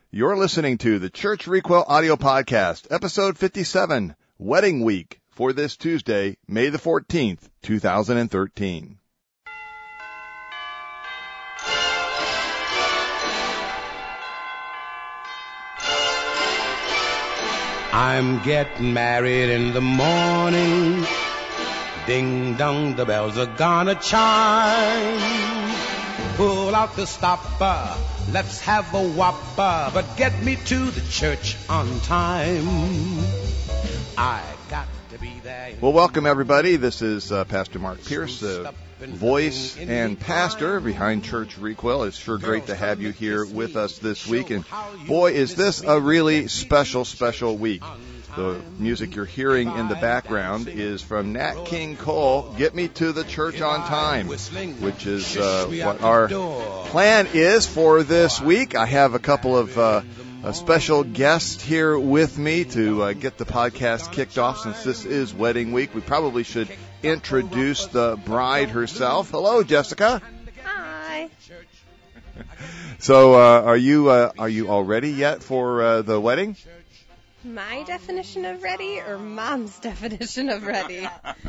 You're listening to the Church Recoil Audio Podcast, Episode 57, Wedding Week, for this Tuesday, May the 14th, 2013. I'm getting married in the morning. Ding dong, the bells are gonna chime. Pull out the stopper, let's have a whopper, but get me to the church on time. I got to be there. Well, welcome everybody. This is Pastor Mark Pierce, the voice and pastor behind Church Recoil. It's sure great to have you here with us this week. And boy, is this a really special week. The music you're hearing in the background is from Nat King Cole, Get Me to the Church on Time, which is what our plan is for this week. I have a couple of a special guest here with me to get the podcast kicked off since this is Wedding Week. We probably should introduce the bride herself. Hello, Jessica. Hi. So, are you all ready yet for the wedding? My definition of ready or Mom's definition of ready?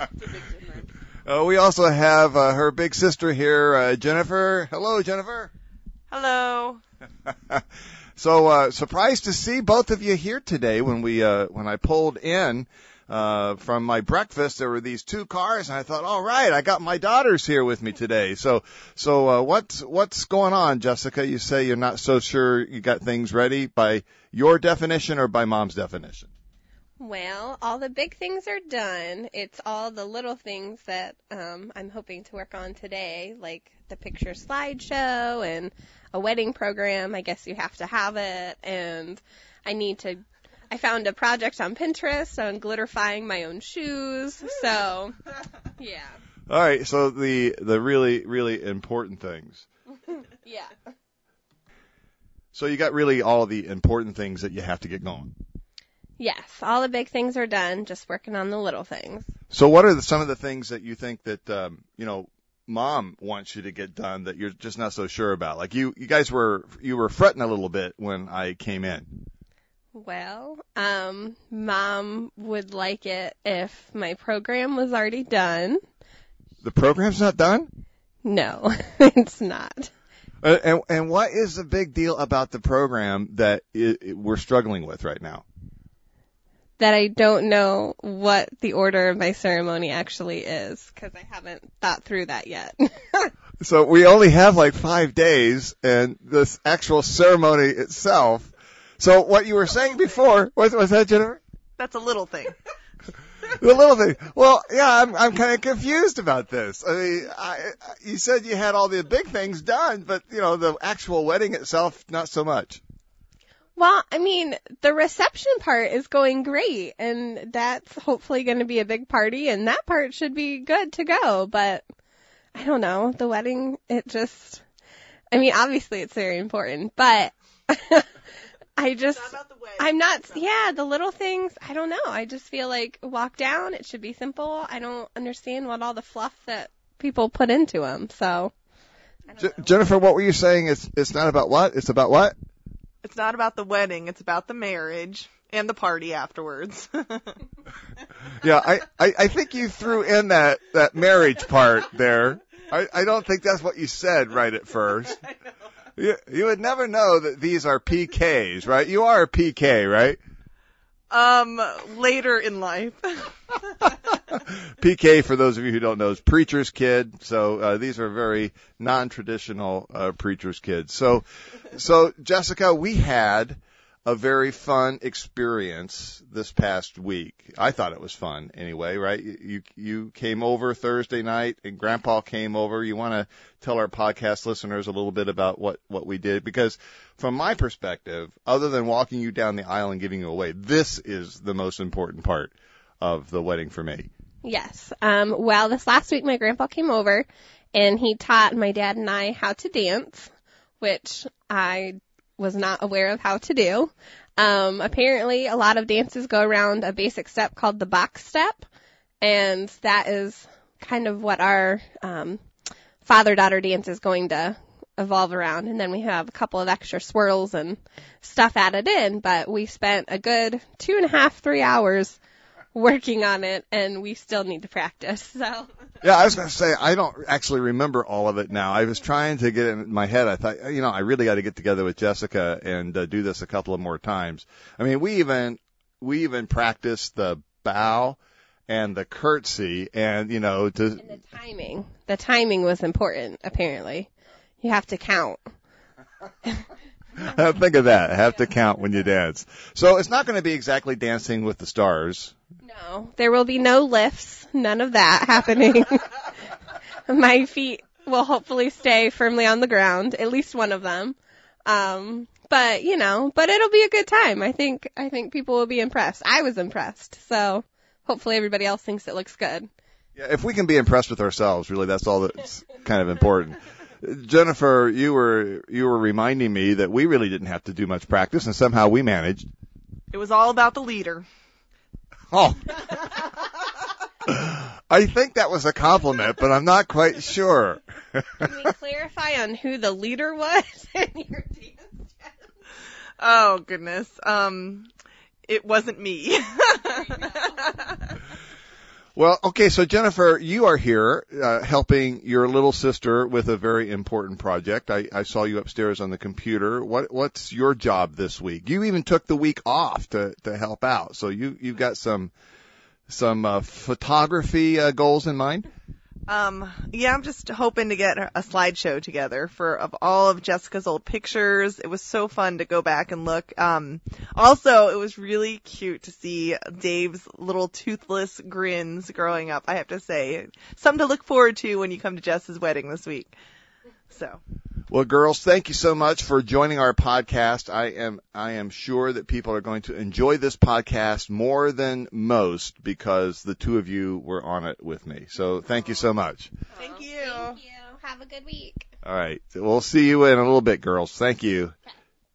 We also have her big sister here, Jennifer. Hello, Jennifer. Hello. So surprised to see both of you here today. When I pulled in from my breakfast, there were these two cars, and I thought, all right, I got my daughters here with me today. So what's going on, Jessica? You say you're not so sure you got things ready by your definition or by Mom's definition? Well, all the big things are done. It's all the little things that I'm hoping to work on today, like the picture slideshow and a wedding program. I guess you have to have it, and I found a project on Pinterest on glitterifying my own shoes. So, yeah. All right. So the really, really important things. Yeah. So you got really all the important things that you have to get going. Yes, all the big things are done, just working on the little things. So what are some of the things that you think that, Mom wants you to get done that you're just not so sure about? Like you guys were fretting a little bit when I came in. Well, Mom would like it if my program was already done. The program's not done? No, it's not. And what is the big deal about the program that we're struggling with right now? That I don't know what the order of my ceremony actually is, because I haven't thought through that yet. So we only have like 5 days, and this actual ceremony itself. So what you were saying before, was that, Jennifer? That's a little thing. The little thing. Well, yeah, I'm kind of confused about this. I mean, you said you had all the big things done, but, the actual wedding itself, not so much. Well, I mean, the reception part is going great, and that's hopefully going to be a big party, and that part should be good to go, but I don't know. The wedding, obviously it's very important, but the little things, I don't know. I just feel like walk down, it should be simple. I don't understand what all the fluff that people put into them, so. Jennifer, what were you saying? It's not about what? It's about what? It's not about the wedding. It's about the marriage and the party afterwards. Yeah, I think you threw in that marriage part there. I don't think that's what you said right at first. You would never know that these are PKs, right? You are a PK, right? Later in life. PK, for those of you who don't know, is preacher's kid. So these are very non-traditional preacher's kids. So Jessica, we had a very fun experience this past week. I thought it was fun anyway, right? You came over Thursday night, and Grandpa came over. You want to tell our podcast listeners a little bit about what we did? Because from my perspective, other than walking you down the aisle and giving you away, this is the most important part of the wedding for me. Yes. Well, this last week my grandpa came over, and he taught my dad and I how to dance, which I was not aware of how to do. Apparently a lot of dances go around a basic step called the box step, and that is kind of what our father-daughter dance is going to evolve around. And then we have a couple of extra swirls and stuff added in, but we spent a good 2.5, 3 hours working on it, and we still need to practice. So. Yeah, I was going to say, I don't actually remember all of it now. I was trying to get it in my head. I thought, I really got to get together with Jessica and do this a couple of more times. I mean, we even practiced the bow and the curtsy, and and the timing. The timing was important, apparently. You have to count. Think of that. Have to count when you dance. So it's not going to be exactly Dancing with the Stars. No, there will be no lifts. None of that happening. My feet will hopefully stay firmly on the ground, at least one of them. But it'll be a good time. I think people will be impressed. I was impressed. So hopefully everybody else thinks it looks good. Yeah, if we can be impressed with ourselves, really, that's all that's kind of important. Jennifer, you were reminding me that we really didn't have to do much practice, and somehow we managed. It was all about the leader. Oh. I think that was a compliment, but I'm not quite sure. Can we clarify on who the leader was in your dance? Oh, goodness. It wasn't me. Well, okay, so Jennifer, you are here helping your little sister with a very important project. I saw you upstairs on the computer. What's your job this week? You even took the week off to help out. So you've got some photography goals in mind? Yeah, I'm just hoping to get a slideshow together of all of Jessica's old pictures. It was so fun to go back and look. Also, it was really cute to see Dave's little toothless grins growing up, I have to say. Something to look forward to when you come to Jess's wedding this week. So. Well, girls, thank you so much for joining our podcast. I am sure that people are going to enjoy this podcast more than most because the two of you were on it with me. So thank you so much. Thank you. Thank you. Have a good week. All right. We'll see you in a little bit, girls. Thank you. Okay.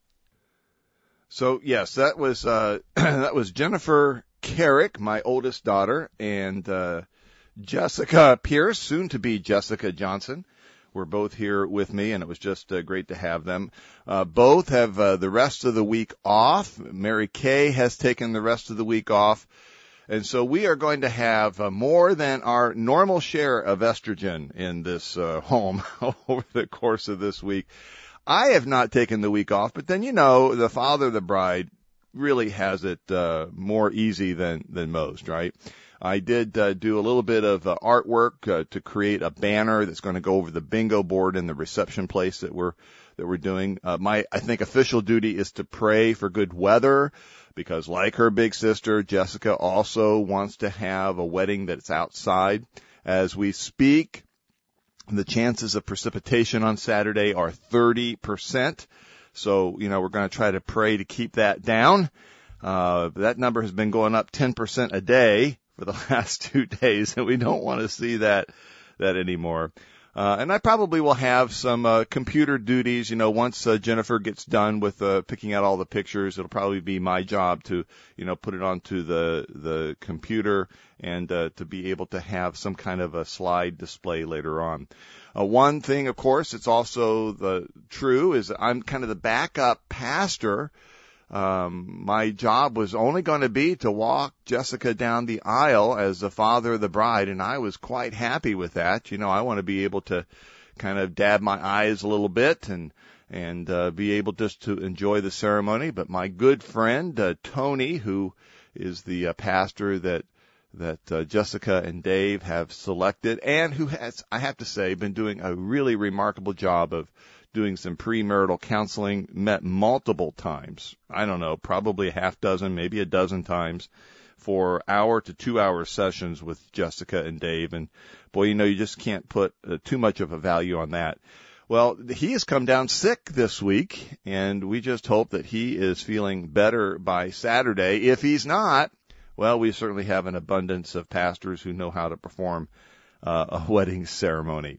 So, yes, that was Jennifer Carrick, my oldest daughter, and Jessica Pierce, soon to be Jessica Johnson. Were both here with me, and it was just great to have them. Both have the rest of the week off. Mary Kay has taken the rest of the week off. And so we are going to have more than our normal share of estrogen in this home over the course of this week. I have not taken the week off, but then, the father of the bride really has it more easy than most, right? I did do a little bit of artwork to create a banner that's going to go over the bingo board in the reception place that we're doing. I think official duty is to pray for good weather because, like her big sister, Jessica also wants to have a wedding that's outside. As we speak, the chances of precipitation on Saturday are 30%. So, we're going to try to pray to keep that down. That number has been going up 10% a day for the last 2 days, and we don't want to see that anymore. And I probably will have some computer duties. Once Jennifer gets done with picking out all the pictures, it'll probably be my job to, put it onto the computer and to be able to have some kind of a slide display later on. One thing, of course, it's also true is I'm kind of the backup pastor. My job was only going to be to walk Jessica down the aisle as the father of the bride, and I was quite happy with that. I want to be able to kind of dab my eyes a little bit and be able just to enjoy the ceremony. But my good friend, Tony, who is the pastor that Jessica and Dave have selected and who has, I have to say, been doing a really remarkable job of doing some premarital counseling, met multiple times. I don't know, probably a half dozen, maybe a dozen times for hour to 2 hour sessions with Jessica and Dave. And boy, you just can't put too much of a value on that. Well, he has come down sick this week, and we just hope that he is feeling better by Saturday. If he's not, well, we certainly have an abundance of pastors who know how to perform a wedding ceremony.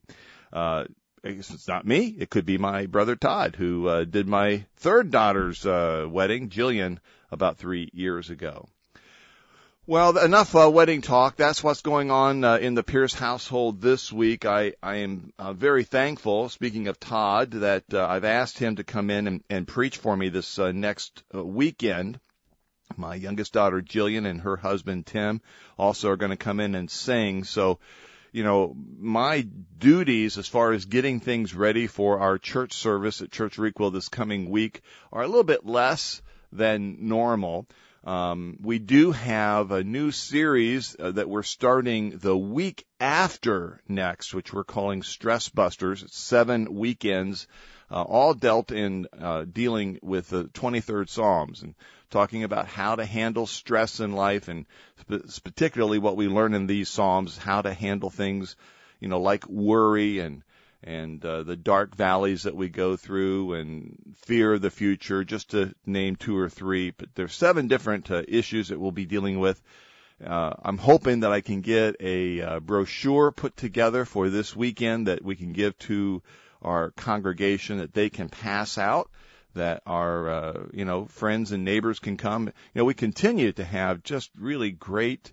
It's not me. It could be my brother Todd, who did my third daughter's wedding, Jillian, about 3 years ago. Well, enough wedding talk. That's what's going on in the Pierce household this week. I am very thankful, speaking of Todd, that I've asked him to come in and preach for me this next weekend. My youngest daughter, Jillian, and her husband, Tim, also are going to come in and sing. So, you know, my duties as far as getting things ready for our church service at Church Requel this coming week are a little bit less than normal. We do have a new series that we're starting the week after next, which we're calling Stress Busters. It's 7 weekends, all dealt in dealing with the 23rd Psalms and talking about how to handle stress in life, and particularly what we learn in these Psalms, how to handle things, you know, like worry and the dark valleys that we go through and fear of the future, just to name 2 or 3. But there's 7 different issues that we'll be dealing with. I'm hoping that I can get a brochure put together for this weekend that we can give to our congregation, that they can pass out, that our, friends and neighbors can come. You know, we continue to have just really great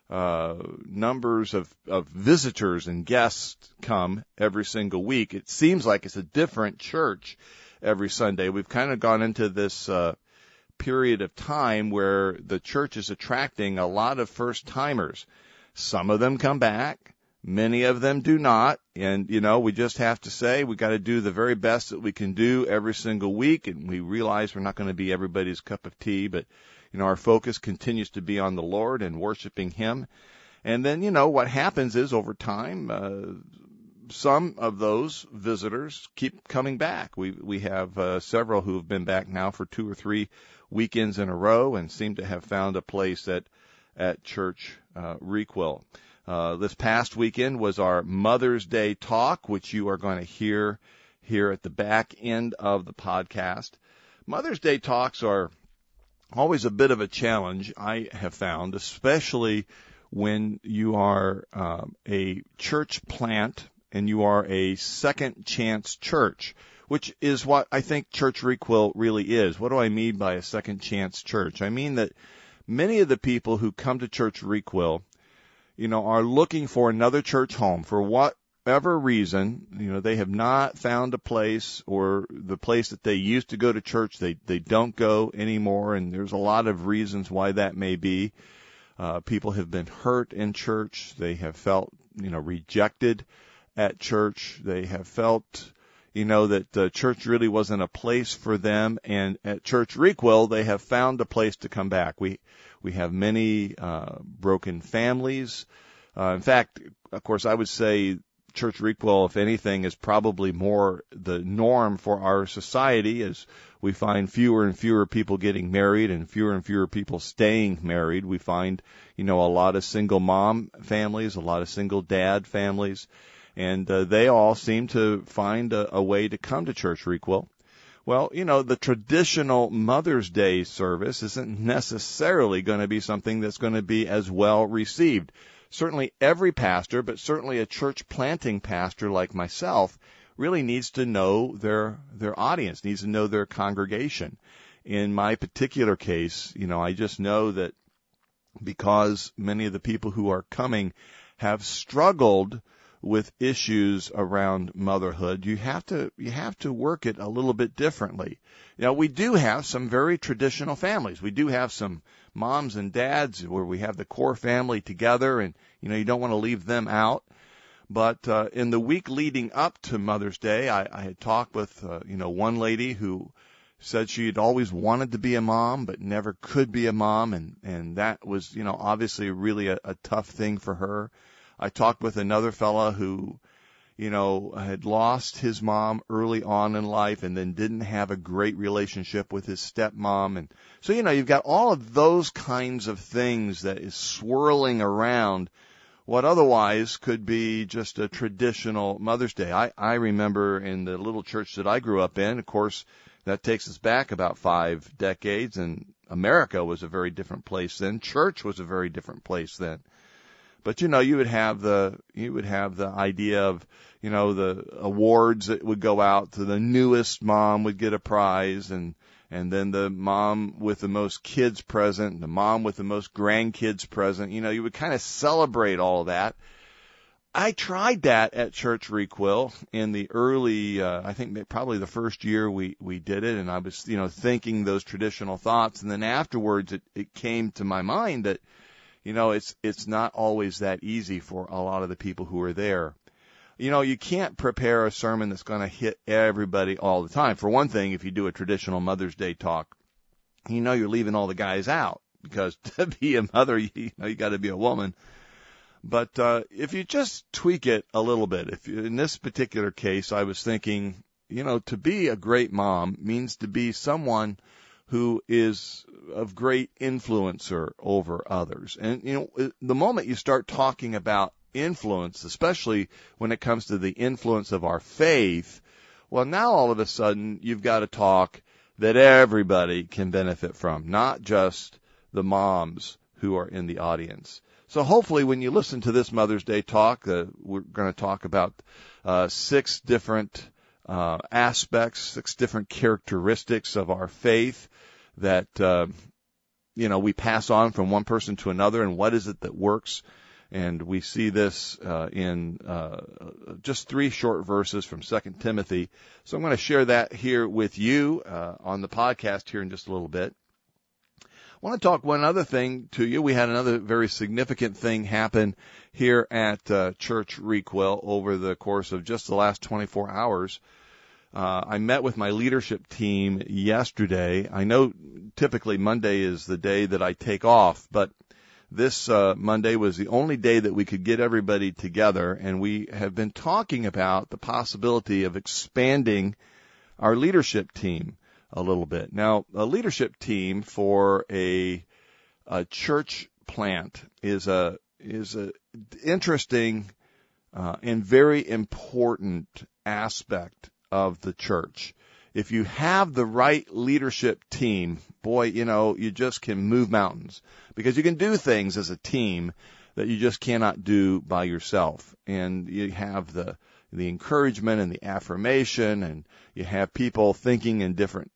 numbers of visitors and guests come every single week. It seems like it's a different church every Sunday. We've kind of gone into this period of time where the church is attracting a lot of first-timers. Some of them come back. Many of them do not. And, you know, we just have to say we got to do the very best that we can do every single week. And we realize we're not going to be everybody's cup of tea, but you know, our focus continues to be on the Lord and worshiping Him. And then, you know, what happens is over time, some of those visitors keep coming back. We have several who have been back now for 2 or 3 weekends in a row and seem to have found a place at Church Requel. This past weekend was our Mother's Day talk, which you are going to hear here at the back end of the podcast. Mother's Day talks are always a bit of a challenge, I have found, especially when you are a church plant and you are a second chance church, which is what I think Church Requel really is. What do I mean by a second chance church? I mean that many of the people who come to Church Requel, you know, are looking for another church home for whatever reason. You know, they have not found a place, or the place that they used to go to church, they don't go anymore, and there's a lot of reasons why that may be. People have been hurt in church. They have felt, you know, rejected at church. They have felt, you know, that church really wasn't a place for them, and at Church Requel, they have found a place to come back. We have many broken families. In fact, of course, I would say Church Requel, if anything, is probably more the norm for our society, as we find fewer and fewer people getting married and fewer people staying married. We find, you know, a lot of single mom families, a lot of single dad families, and they all seem to find a way to come to Church Requel. Well, you know, the traditional Mother's Day service isn't necessarily going to be something that's going to be as well received. Certainly every pastor, but certainly a church planting pastor like myself, really needs to know their audience, needs to know their congregation. In my particular case, you know, I just know that because many of the people who are coming have struggled with issues around motherhood, you have to work it a little bit differently. You know, we do have some very traditional families. We do have some moms and dads where we have the core family together, and you know, you don't want to leave them out. But in the week leading up to Mother's Day, I had talked with one lady who said she had always wanted to be a mom but never could be a mom, and that was, you know, obviously really a tough thing for her. I talked with another fella who, you know, had lost his mom early on in life and then didn't have a great relationship with his stepmom. And so, you know, you've got all of those kinds of things that is swirling around what otherwise could be just a traditional Mother's Day. I remember in the little church that I grew up in, of course, that takes us back about 5 decades, and America was a very different place then. Church was a very different place then. But, you know, you would have the idea of, you know, the awards that would go out to the newest mom would get a prize, and and then the mom with the most kids present, the mom with the most grandkids present. You would kind of celebrate all of that. I tried that at Church Requil in the early, I think probably the first year we did it, and I was, thinking those traditional thoughts, and then afterwards it came to my mind that, it's not always that easy for a lot of the people who are there. You can't prepare a sermon that's going to hit everybody all the time. For one thing, if you do a traditional Mother's Day talk, you're leaving all the guys out, because to be a mother, you got to be a woman. But if you just tweak it a little bit, in this particular case, I was thinking, to be a great mom means to be someone who is of great influencer over others. And, the moment you start talking about influence, especially when it comes to the influence of our faith, well, now all of a sudden you've got to talk that everybody can benefit from, not just the moms who are in the audience. So hopefully when you listen to this Mother's Day talk, we're going to talk about 6 different aspects, 6 different characteristics of our faith that, we pass on from one person to another, and what is it that works. And we see this in just 3 short verses from 2 Timothy. So I'm going to share that here with you on the podcast here in just a little bit. I want to talk one other thing to you. We had another very significant thing happen here at Church Requil over the course of just the last 24 hours. I met with my leadership team yesterday. I know typically Monday is the day that I take off, but this Monday was the only day that we could get everybody together, and we have been talking about the possibility of expanding our leadership team a little bit. Now, a leadership team for a church plant is a interesting and very important aspect of the church. If you have the right leadership team, boy, you just can move mountains, because you can do things as a team that you just cannot do by yourself. And you have the encouragement and the affirmation, and you have people thinking in different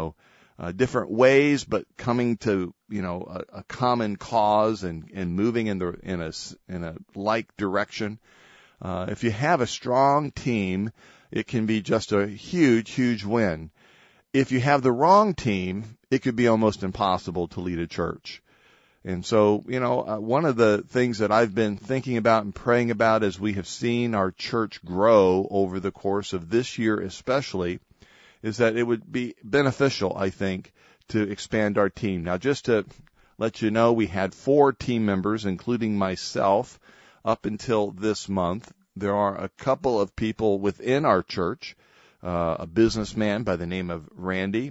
ways, but coming to, a common cause and moving in a like direction. If you have a strong team, it can be just a huge, huge win. If you have the wrong team, it could be almost impossible to lead a church. And so, one of the things that I've been thinking about and praying about as we have seen our church grow over the course of this year especially, is that it would be beneficial, I think, to expand our team. Now, just to let you know, we had 4 team members, including myself, up until this month. There are a couple of people within our church, a businessman by the name of Randy,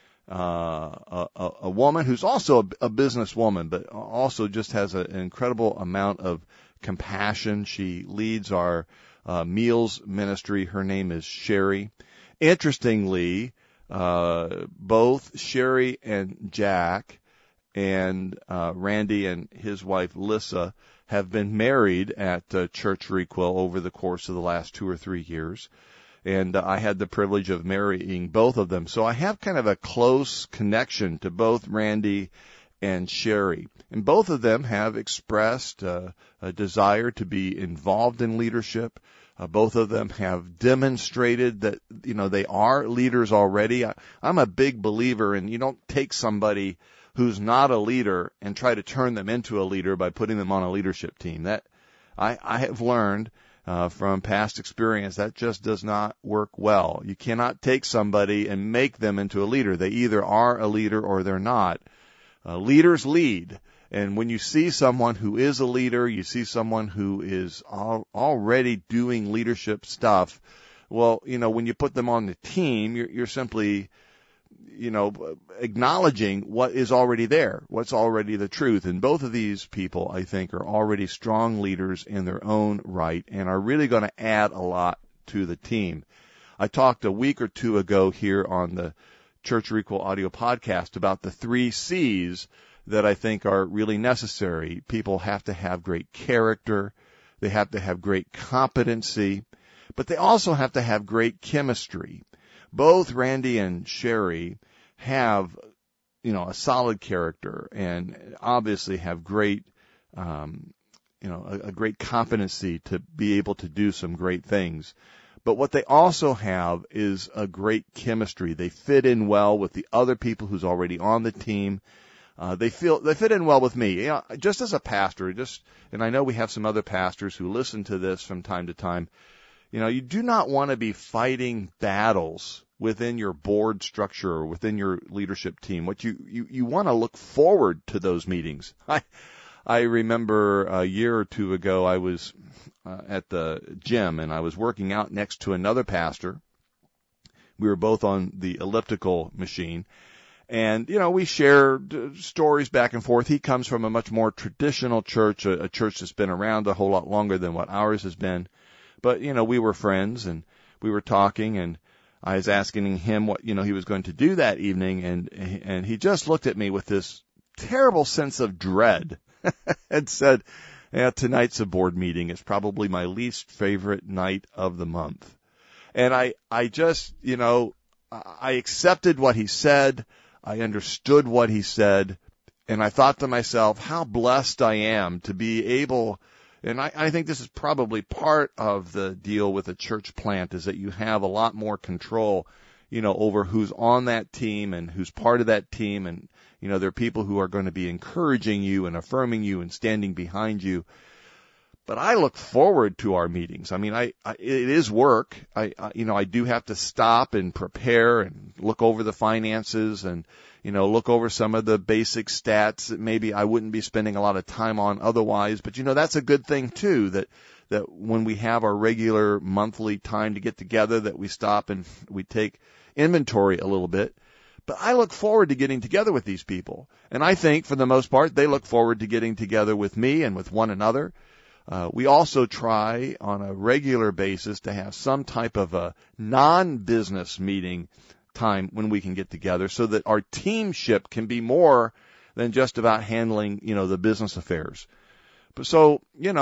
a woman who's also a businesswoman, but also just has an incredible amount of compassion. She leads our meals ministry. Her name is Sherry. Interestingly, both Sherry and Jack and Randy and his wife Lissa have been married at Church Requil over the course of the last 2 or 3 years. And I had the privilege of marrying both of them. So I have kind of a close connection to both Randy and Sherry. And both of them have expressed a desire to be involved in leadership. Both of them have demonstrated that, they are leaders already. I'm a big believer in you don't take somebody who's not a leader and try to turn them into a leader by putting them on a leadership team. That I have learned from past experience that just does not work well. You cannot take somebody and make them into a leader. They either are a leader or they're not. Leaders lead. And when you see someone who is a leader, you see someone who is already doing leadership stuff, well, when you put them on the team, you're simply, acknowledging what is already there, what's already the truth. And both of these people, I think, are already strong leaders in their own right and are really going to add a lot to the team. I talked a week or 2 ago here on the Church Requil audio podcast about the 3 C's that I think are really necessary. People have to have great character. They have to have great competency, but they also have to have great chemistry. Both Randy and Sherry have, a solid character and obviously have great, a great competency to be able to do some great things. But what they also have is a great chemistry. They fit in well with the other people who's already on the team. They fit in well with me. Just as a pastor, and I know we have some other pastors who listen to this from time to time. You do not want to be fighting battles within your board structure or within your leadership team. What you want to look forward to those meetings. I remember a year or two ago, I was at the gym and I was working out next to another pastor. We were both on the elliptical machine. And, we shared stories back and forth. He comes from a much more traditional church, a church that's been around a whole lot longer than what ours has been. But, we were friends and we were talking, and I was asking him what, he was going to do that evening. And he just looked at me with this terrible sense of dread and said, tonight's a board meeting. It's probably my least favorite night of the month. And I just, I accepted what he said. I understood what he said, and I thought to myself, how blessed I am to be able, and I think this is probably part of the deal with a church plant, is that you have a lot more control, over who's on that team and who's part of that team, and, there are people who are going to be encouraging you and affirming you and standing behind you. But I look forward to our meetings. I mean, it is work. I do have to stop and prepare and look over the finances and, look over some of the basic stats that maybe I wouldn't be spending a lot of time on otherwise. But, that's a good thing too, that when we have our regular monthly time to get together, that we stop and we take inventory a little bit. But I look forward to getting together with these people. And I think for the most part, they look forward to getting together with me and with one another. We also try on a regular basis to have some type of a non-business meeting time when we can get together, so that our teamship can be more than just about handling, the business affairs. But so,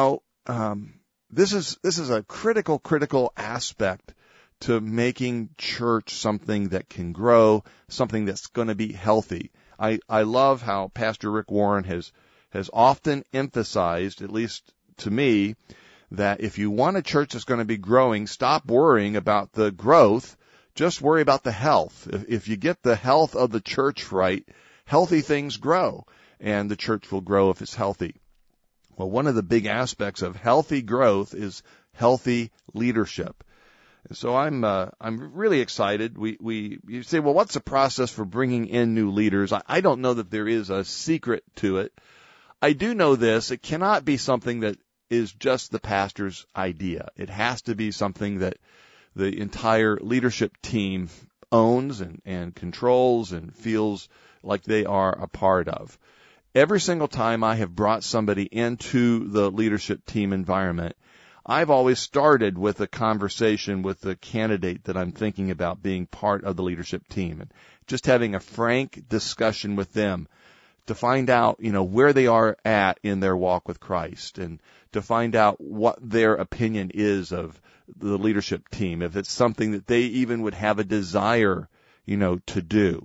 this is a critical aspect to making church something that can grow, something that's going to be healthy. I love how Pastor Rick Warren has often emphasized, at least to me, that if you want a church that's going to be growing, stop worrying about the growth, just worry about the health. If you get the health of the church right, healthy things grow, and the church will grow if it's healthy. Well, one of the big aspects of healthy growth is healthy leadership. So I'm really excited. You say, well, what's the process for bringing in new leaders? I don't know that there is a secret to it. I do know this: it cannot be something that is just the pastor's idea. It has to be something that the entire leadership team owns and controls and feels like they are a part of. Every single time I have brought somebody into the leadership team environment, I've always started with a conversation with the candidate that I'm thinking about being part of the leadership team, and just having a frank discussion with them to find out, where they are at in their walk with Christ, and to find out what their opinion is of the leadership team, if it's something that they even would have a desire, to do.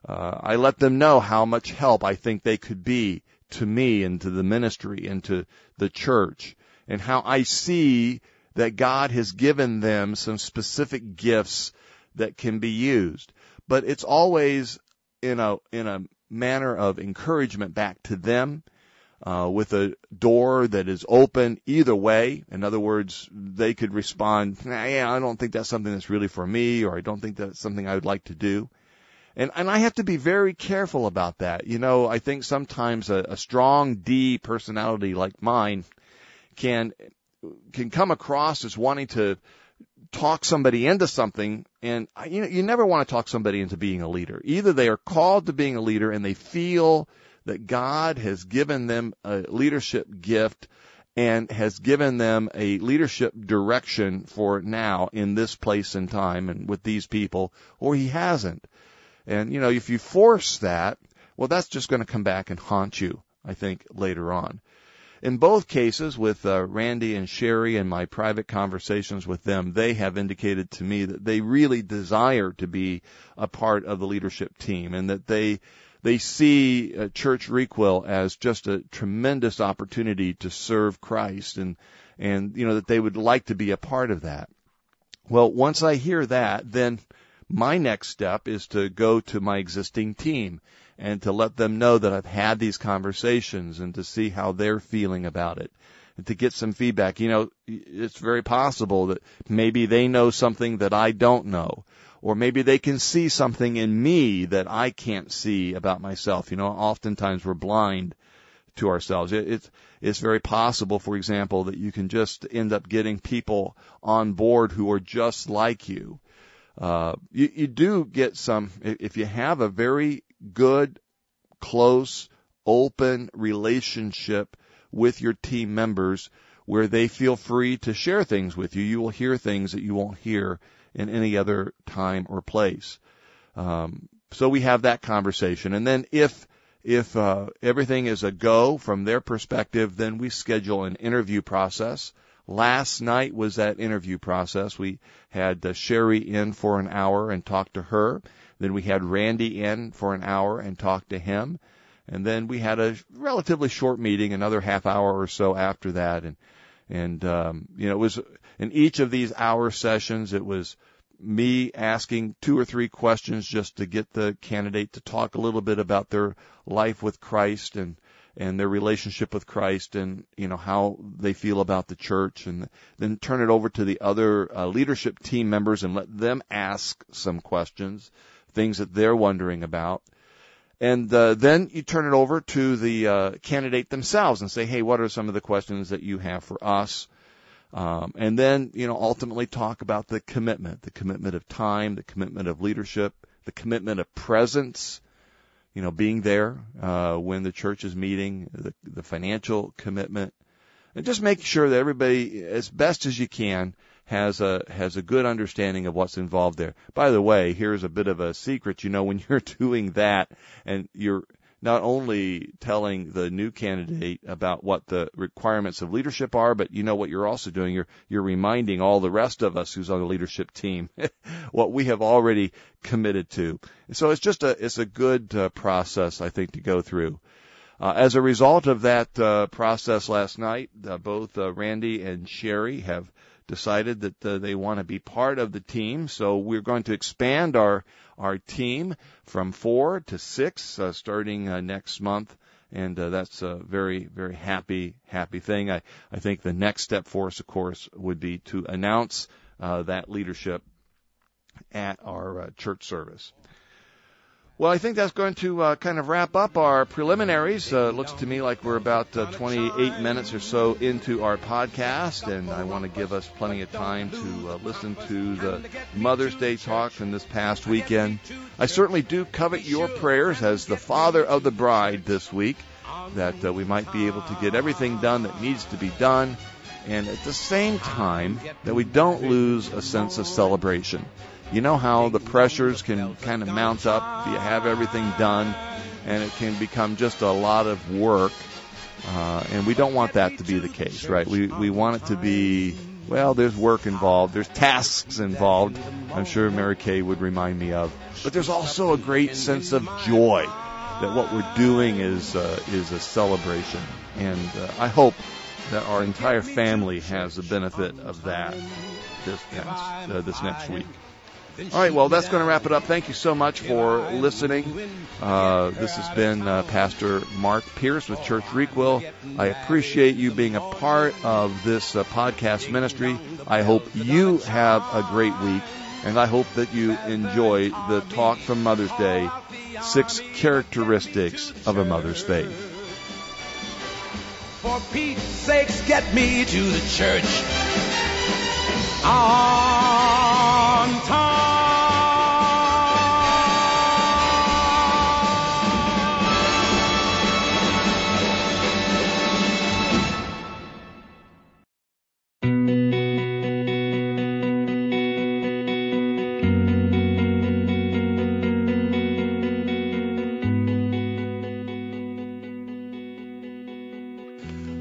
I let them know how much help I think they could be to me and to the ministry and to the church, and how I see that God has given them some specific gifts that can be used. But it's always in a manner of encouragement back to them, with a door that is open either way. In other words, they could respond, I don't think that's something that's really for me, or I don't think that's something I would like to do. And I have to be very careful about that. I think sometimes a strong D personality like mine can come across as wanting to talk somebody into something, and you never want to talk somebody into being a leader. Either they are called to being a leader and they feel that God has given them a leadership gift and has given them a leadership direction for now in this place and time and with these people, or he hasn't. And, if you force that, well, that's just going to come back and haunt you, I think, later on. in both cases, with Randy and Sherry and my private conversations with them, they have indicated to me that they really desire to be a part of the leadership team, and that they see Church Requel as just a tremendous opportunity to serve Christ, and that they would like to be a part of that. Well, once I hear that, then my next step is to go to my existing team and to let them know that I've had these conversations and to see how they're feeling about it and to get some feedback. It's very possible that maybe they know something that I don't know, or maybe they can see something in me that I can't see about myself. Oftentimes we're blind to ourselves. It's very possible, for example, that you can just end up getting people on board who are just like you. You do get some, if you have a very good, close, open relationship with your team members where they feel free to share things with you, you will hear things that you won't hear in any other time or place. So we have that conversation. And then if everything is a go from their perspective, then we schedule an interview process. Last night was that interview process. We had Sherry in for an hour and talked to her. Then we had Randy in for an hour and talked to him. And then we had a relatively short meeting, another half hour or so after that. And it was in each of these hour sessions, it was me asking 2 or 3 questions just to get the candidate to talk a little bit about their life with Christ and their relationship with Christ, and how they feel about the church, and then turn it over to the other leadership team members and let them ask some questions, things that they're wondering about. And then you turn it over to the candidate themselves and say, hey, what are some of the questions that you have for us? And then, ultimately talk about the commitment of time, the commitment of leadership, the commitment of presence, being there when the church is meeting, the financial commitment, and just make sure that everybody, as best as you can, has a good understanding of what's involved there. By the way, here's a bit of a secret. When you're doing that, and you're not only telling the new candidate about what the requirements of leadership are, but what you're also doing, you're reminding all the rest of us who's on the leadership team what we have already committed to. So it's a good process, I think, to go through. As a result of that process last night, both Randy and Sherry have decided that they want to be part of the team. So we're going to expand our team from 4 to 6 starting next month. And that's a very, very happy thing. I think the next step for us, of course, would be to announce that leadership at our church service. Well, I think that's going to kind of wrap up our preliminaries. It looks to me like we're about 28 minutes or so into our podcast, and I want to give us plenty of time to listen to the Mother's Day talk from this past weekend. I certainly do covet your prayers as the father of the bride this week, that we might be able to get everything done that needs to be done, and at the same time that we don't lose a sense of celebration. You know how the pressures can kind of mount up if you have everything done, and it can become just a lot of work, and we don't want that to be the case, right? We want it to be, well, there's work involved, there's tasks involved, I'm sure Mary Kay would remind me of, but there's also a great sense of joy that what we're doing is a celebration, and I hope that our entire family has the benefit of that this next week. All right, well, that's going to wrap it up. Thank you so much for listening. This has been Pastor Mark Pierce with Church Requel. I appreciate you being a part of this podcast ministry. I hope you have a great week, and I hope that you enjoy the talk from Mother's Day, 6 characteristics of a mother's faith. For Pete's sakes, get me to the church on time.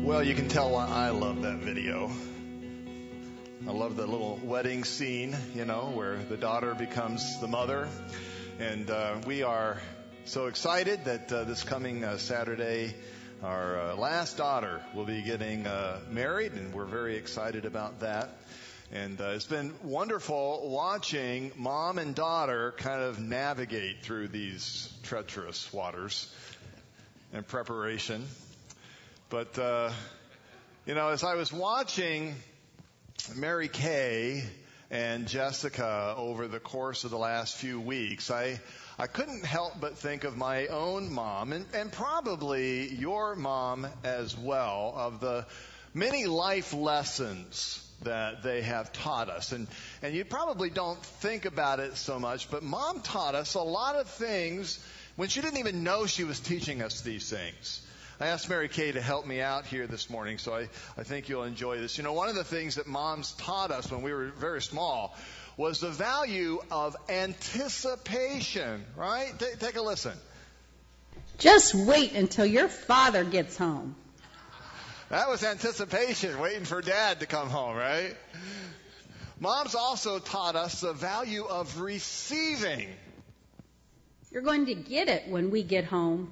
Well, you can tell why I love that video. I love the little wedding scene, where the daughter becomes the mother. And we are so excited that this coming Saturday, our last daughter will be getting married, and we're very excited about that. And it's been wonderful watching mom and daughter kind of navigate through these treacherous waters in preparation. But, as I was watching Mary Kay and Jessica over the course of the last few weeks, I couldn't help but think of my own mom and probably your mom as well, of the many life lessons that they have taught us. And you probably don't think about it so much, but Mom taught us a lot of things when she didn't even know she was teaching us these things. I asked Mary Kay to help me out here this morning, so I think you'll enjoy this. One of the things that moms taught us when we were very small was the value of anticipation, right? Take a listen. Just wait until your father gets home. That was anticipation, waiting for Dad to come home, right? Moms also taught us the value of receiving. You're going to get it when we get home.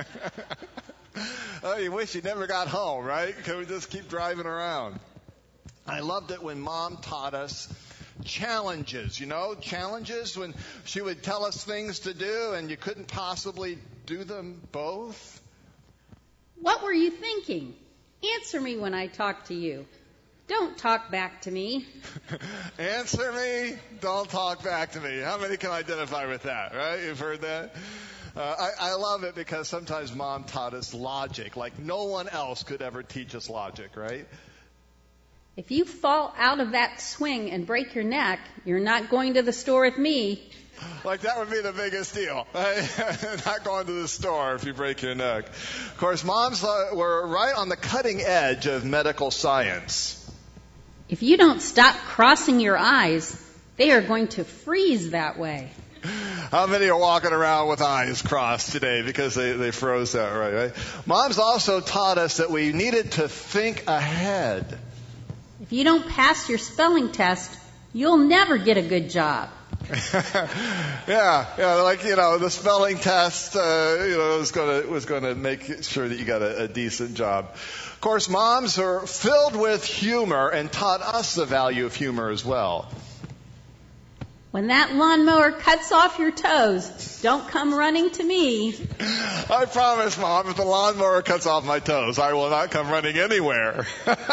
Oh, you wish you never got home, right? Can we just keep driving around? I loved it when Mom taught us challenges, challenges when she would tell us things to do and you couldn't possibly do them both. What were you thinking? Answer me when I talk to you. Don't talk back to me. Answer me, don't talk back to me. How many can identify with that, right? You've heard that? I love it because sometimes Mom taught us logic, like no one else could ever teach us logic, right? If you fall out of that swing and break your neck, you're not going to the store with me. Like that would be the biggest deal. Not going to the store if you break your neck. Of course, moms were right on the cutting edge of medical science. If you don't stop crossing your eyes, they are going to freeze that way. How many are walking around with eyes crossed today because they froze that right? Moms also taught us that we needed to think ahead. If you don't pass your spelling test, you'll never get a good job. yeah, like the spelling test, was going to make sure that you got a decent job. Of course, moms are filled with humor and taught us the value of humor as well. When that lawnmower cuts off your toes, don't come running to me. I promise, Mom, if the lawnmower cuts off my toes, I will not come running anywhere.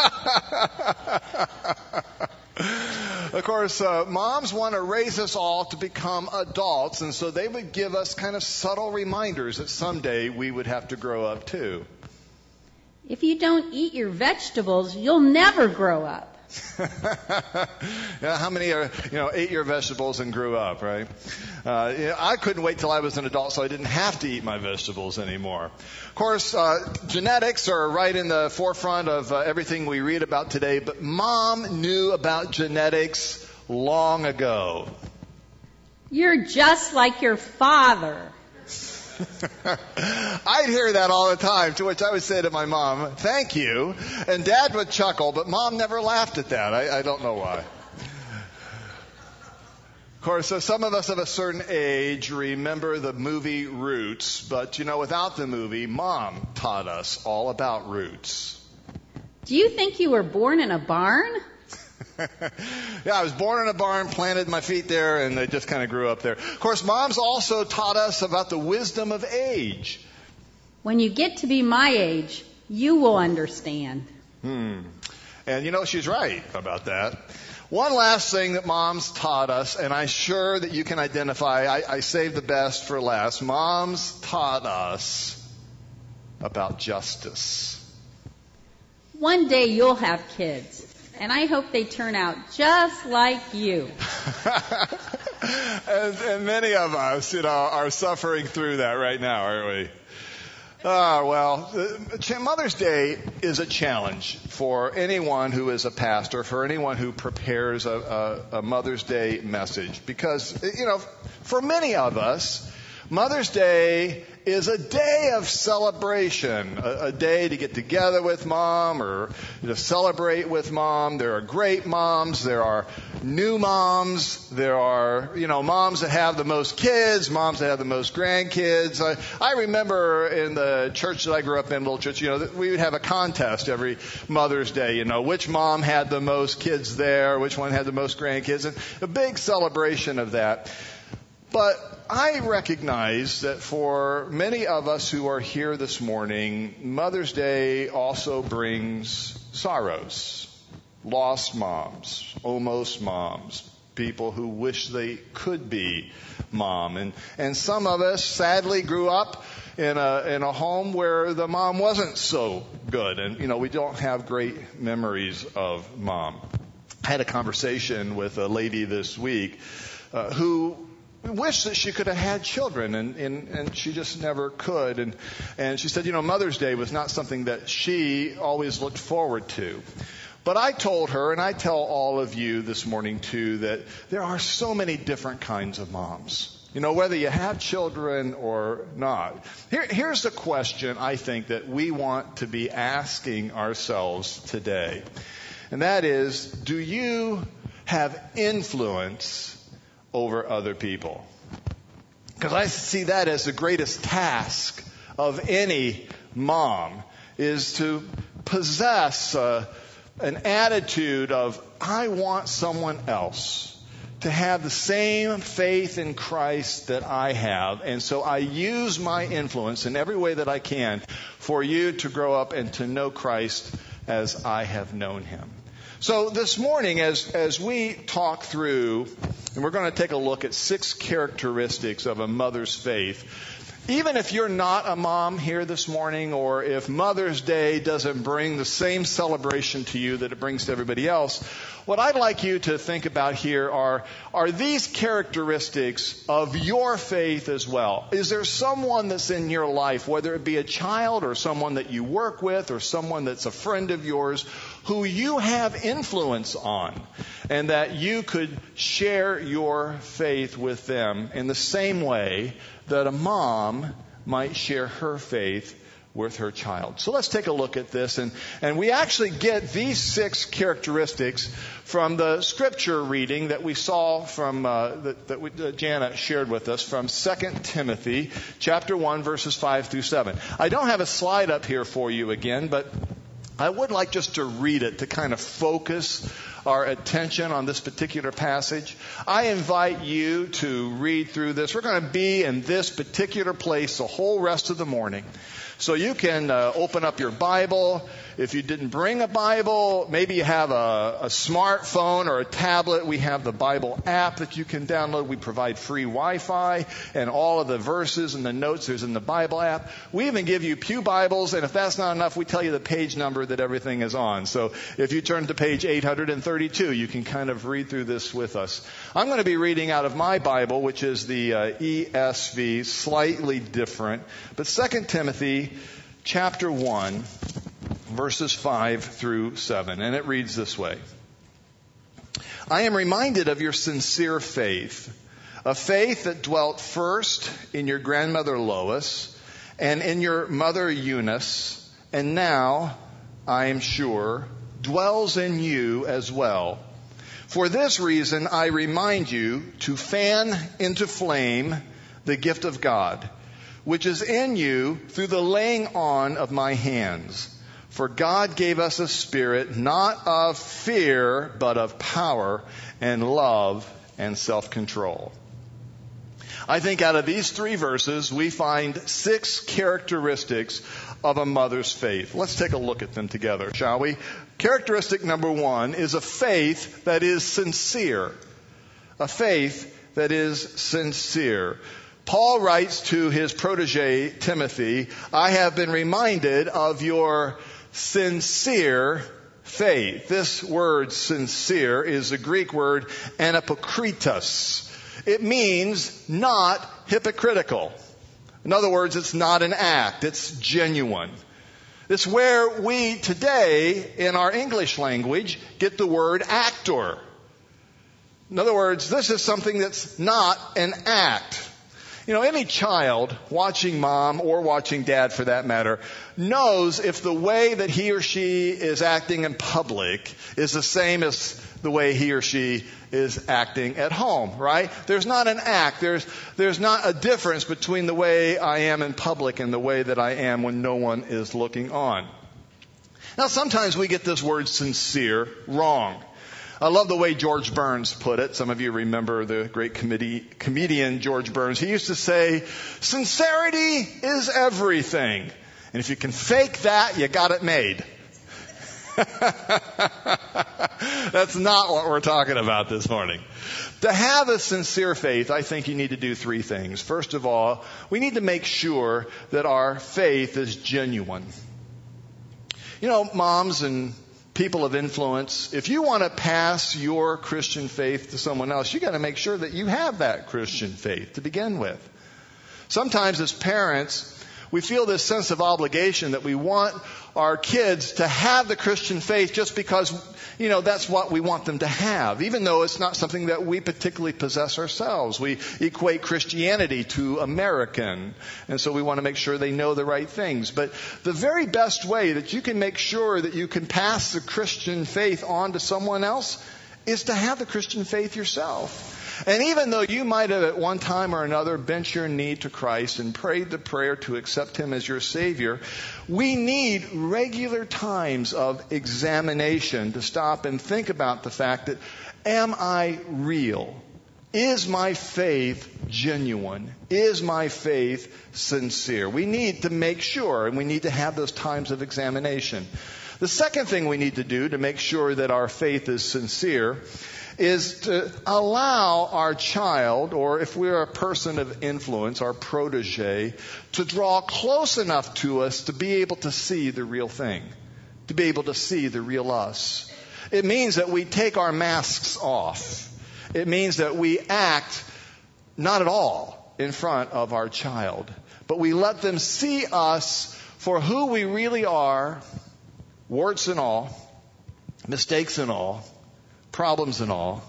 Of course, moms want to raise us all to become adults, and so they would give us kind of subtle reminders that someday we would have to grow up too. If you don't eat your vegetables, you'll never grow up. How many ate your vegetables and grew up, right? I couldn't wait till I was an adult so I didn't have to eat my vegetables anymore. Of course, genetics are right in the forefront of everything we read about today, but Mom knew about genetics long ago. You're just like your father. I'd hear that all the time, to which I would say to my mom, thank you. And Dad would chuckle, but Mom never laughed at that. I don't know why. Of course, so some of us of a certain age remember the movie Roots, but without the movie, Mom taught us all about roots. Do you think you were born in a barn? Yeah, I was born in a barn, planted my feet there, and they just kind of grew up there. Of course, moms also taught us about the wisdom of age. When you get to be my age, you will understand. And she's right about that. One last thing that moms taught us, and I'm sure that you can identify, I saved the best for last. Moms taught us about justice. One day you'll have kids. And I hope they turn out just like you. and many of us, are suffering through that right now, aren't we? Mother's Day is a challenge for anyone who is a pastor, for anyone who prepares a Mother's Day message. Because, for many of us, Mother's Day is a day of celebration, a day to get together with mom or to celebrate with mom. There are great moms. There are new moms. There are, moms that have the most kids, moms that have the most grandkids. I remember in the church that I grew up in, little church, that we would have a contest every Mother's Day, which mom had the most kids there, which one had the most grandkids, and a big celebration of that. But I recognize that for many of us who are here this morning, Mother's Day also brings sorrows. Lost moms, almost moms, people who wish they could be mom. And some of us sadly grew up in a home where the mom wasn't so good. And, we don't have great memories of mom. I had a conversation with a lady this week who wished that she could have had children, and she just never could. And she said, Mother's Day was not something that she always looked forward to. But I told her, and I tell all of you this morning too, that there are so many different kinds of moms. Whether you have children or not. Here's the question I think that we want to be asking ourselves today. And that is, do you have influence over other people? Because I see that as the greatest task of any mom, is to possess an attitude of, I want someone else to have the same faith in Christ that I have, and so I use my influence in every way that I can for you to grow up and to know Christ as I have known him. So this morning, as we talk through, and we're going to take a look at 6 characteristics of a mother's faith. Even if you're not a mom here this morning, or if Mother's Day doesn't bring the same celebration to you that it brings to everybody else, what I'd like you to think about here are these characteristics of your faith as well. Is there someone that's in your life, whether it be a child or someone that you work with or someone that's a friend of yours, who you have influence on, and that you could share your faith with them in the same way that a mom might share her faith with her child? So let's take a look at this. And we actually get these 6 characteristics from the scripture reading that we saw from that Jana shared with us from 2 Timothy chapter 1, verses 5 through 7. I don't have a slide up here for you again, but I would like just to read it to kind of focus our attention on this particular passage. I invite you to read through this. We're going to be in this particular place the whole rest of the morning. So you can open up your Bible. If you didn't bring a Bible, maybe you have a smartphone or a tablet. We have the Bible app that you can download. We provide free Wi-Fi, and all of the verses and the notes there's in the Bible app. We even give you pew Bibles, and if that's not enough, we tell you the page number that everything is on. So if you turn to page 832, you can kind of read through this with us. I'm going to be reading out of my Bible, which is the ESV, slightly different. But 2 Timothy chapter 1, verses 5 through 7. And it reads this way. I am reminded of your sincere faith, a faith that dwelt first in your grandmother Lois and in your mother Eunice, and now, I am sure, dwells in you as well. For this reason, I remind you to fan into flame the gift of God, which is in you through the laying on of my hands. For God gave us a spirit not of fear, but of power and love and self-control. I think out of these 3 verses, we find 6 characteristics of a mother's faith. Let's take a look at them together, shall we? Characteristic number 1 is a faith that is sincere. A faith that is sincere. Paul writes to his protege, Timothy, I have been reminded of your sincere faith. This word sincere is the Greek word anapokritos. It means not hypocritical. In other words, it's not an act. It's genuine. It's where we today, in our English language, get the word actor. In other words, this is something that's not an act. You know, any child watching mom or watching dad for that matter knows if the way that he or she is acting in public is the same as the way he or she is acting at home, right? There's not an act. There's not a difference between the way I am in public and the way that I am when no one is looking on. Now, sometimes we get this word sincere wrong. I love the way George Burns put it. Some of you remember the great comedian George Burns. He used to say, sincerity is everything. And if you can fake that, you got it made. That's not what we're talking about this morning. To have a sincere faith, I think you need to do three things. First of all, we need to make sure that our faith is genuine. You know, moms and people of influence, if you want to pass your Christian faith to someone else, you got to make sure that you have that Christian faith to begin with. Sometimes as parents, we feel this sense of obligation that we want our kids to have the Christian faith just because, you know, that's what we want them to have, even though it's not something that we particularly possess ourselves. We equate Christianity to American, and so we want to make sure they know the right things. But the very best way that you can make sure that you can pass the Christian faith on to someone else is to have the Christian faith yourself. And even though you might have at one time or another bent your knee to Christ and prayed the prayer to accept Him as your Savior, we need regular times of examination to stop and think about the fact that, am I real? Is my faith genuine? Is my faith sincere? We need to make sure, and we need to have those times of examination. The second thing we need to do to make sure that our faith is sincere is to allow our child, or if we're a person of influence, our protege, to draw close enough to us to be able to see the real thing, to be able to see the real us. It means that we take our masks off. It means that we act not at all in front of our child, but we let them see us for who we really are, warts and all, mistakes and all, problems and all,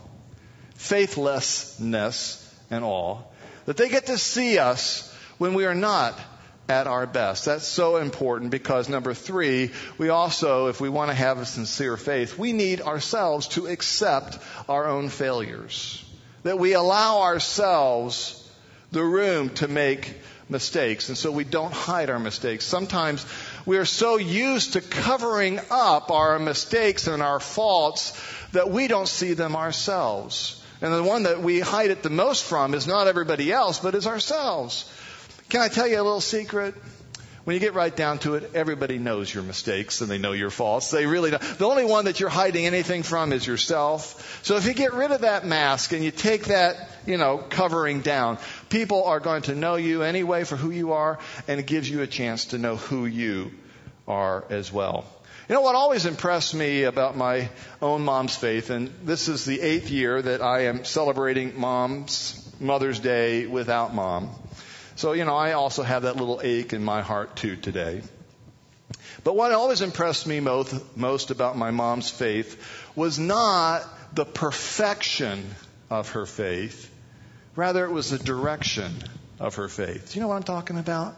faithlessness and all, that they get to see us when we are not at our best. That's so important because, number three, we also, if we want to have a sincere faith, we need ourselves to accept our own failures. That we allow ourselves the room to make mistakes, and so we don't hide our mistakes. Sometimes we are so used to covering up our mistakes and our faults that we don't see them ourselves. And the one that we hide it the most from is not everybody else, but is ourselves. Can I tell you a little secret? When you get right down to it, everybody knows your mistakes and they know your faults. They really don't. The only one that you're hiding anything from is yourself. So if you get rid of that mask and you take that, covering down, people are going to know you anyway for who you are, and it gives you a chance to know who you are as well. You know what always impressed me about my own mom's faith, and this is the 8th year that I am celebrating Mother's Day without Mom. So, I also have that little ache in my heart too today. But what always impressed me most about my mom's faith was not the perfection of her faith. Rather, it was the direction of her faith. Do you know what I'm talking about?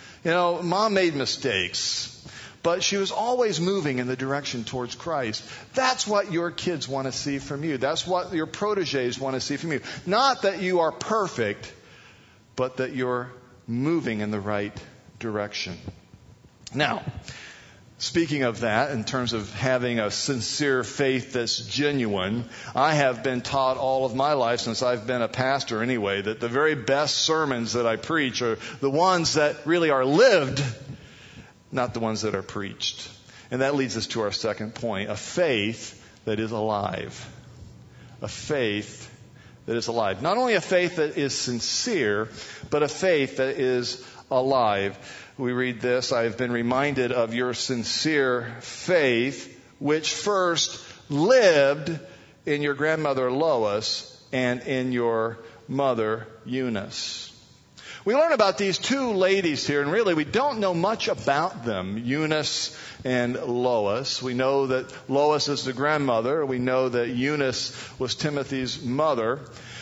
Mom made mistakes, but she was always moving in the direction towards Christ. That's what your kids want to see from you. That's what your proteges want to see from you. Not that you are perfect, but that you're moving in the right direction. Now, speaking of that, in terms of having a sincere faith that's genuine, I have been taught all of my life, since I've been a pastor anyway, that the very best sermons that I preach are the ones that really are lived, not the ones that are preached. And that leads us to our second point, a faith that is alive. A faith that is alive. Not only a faith that is sincere, but a faith that is alive. We read this, I have been reminded of your sincere faith, which first lived in your grandmother Lois and in your mother Eunice. We learn about these two ladies here, and really we don't know much about them, Eunice and Lois. We know that Lois is the grandmother. We know that Eunice was Timothy's mother.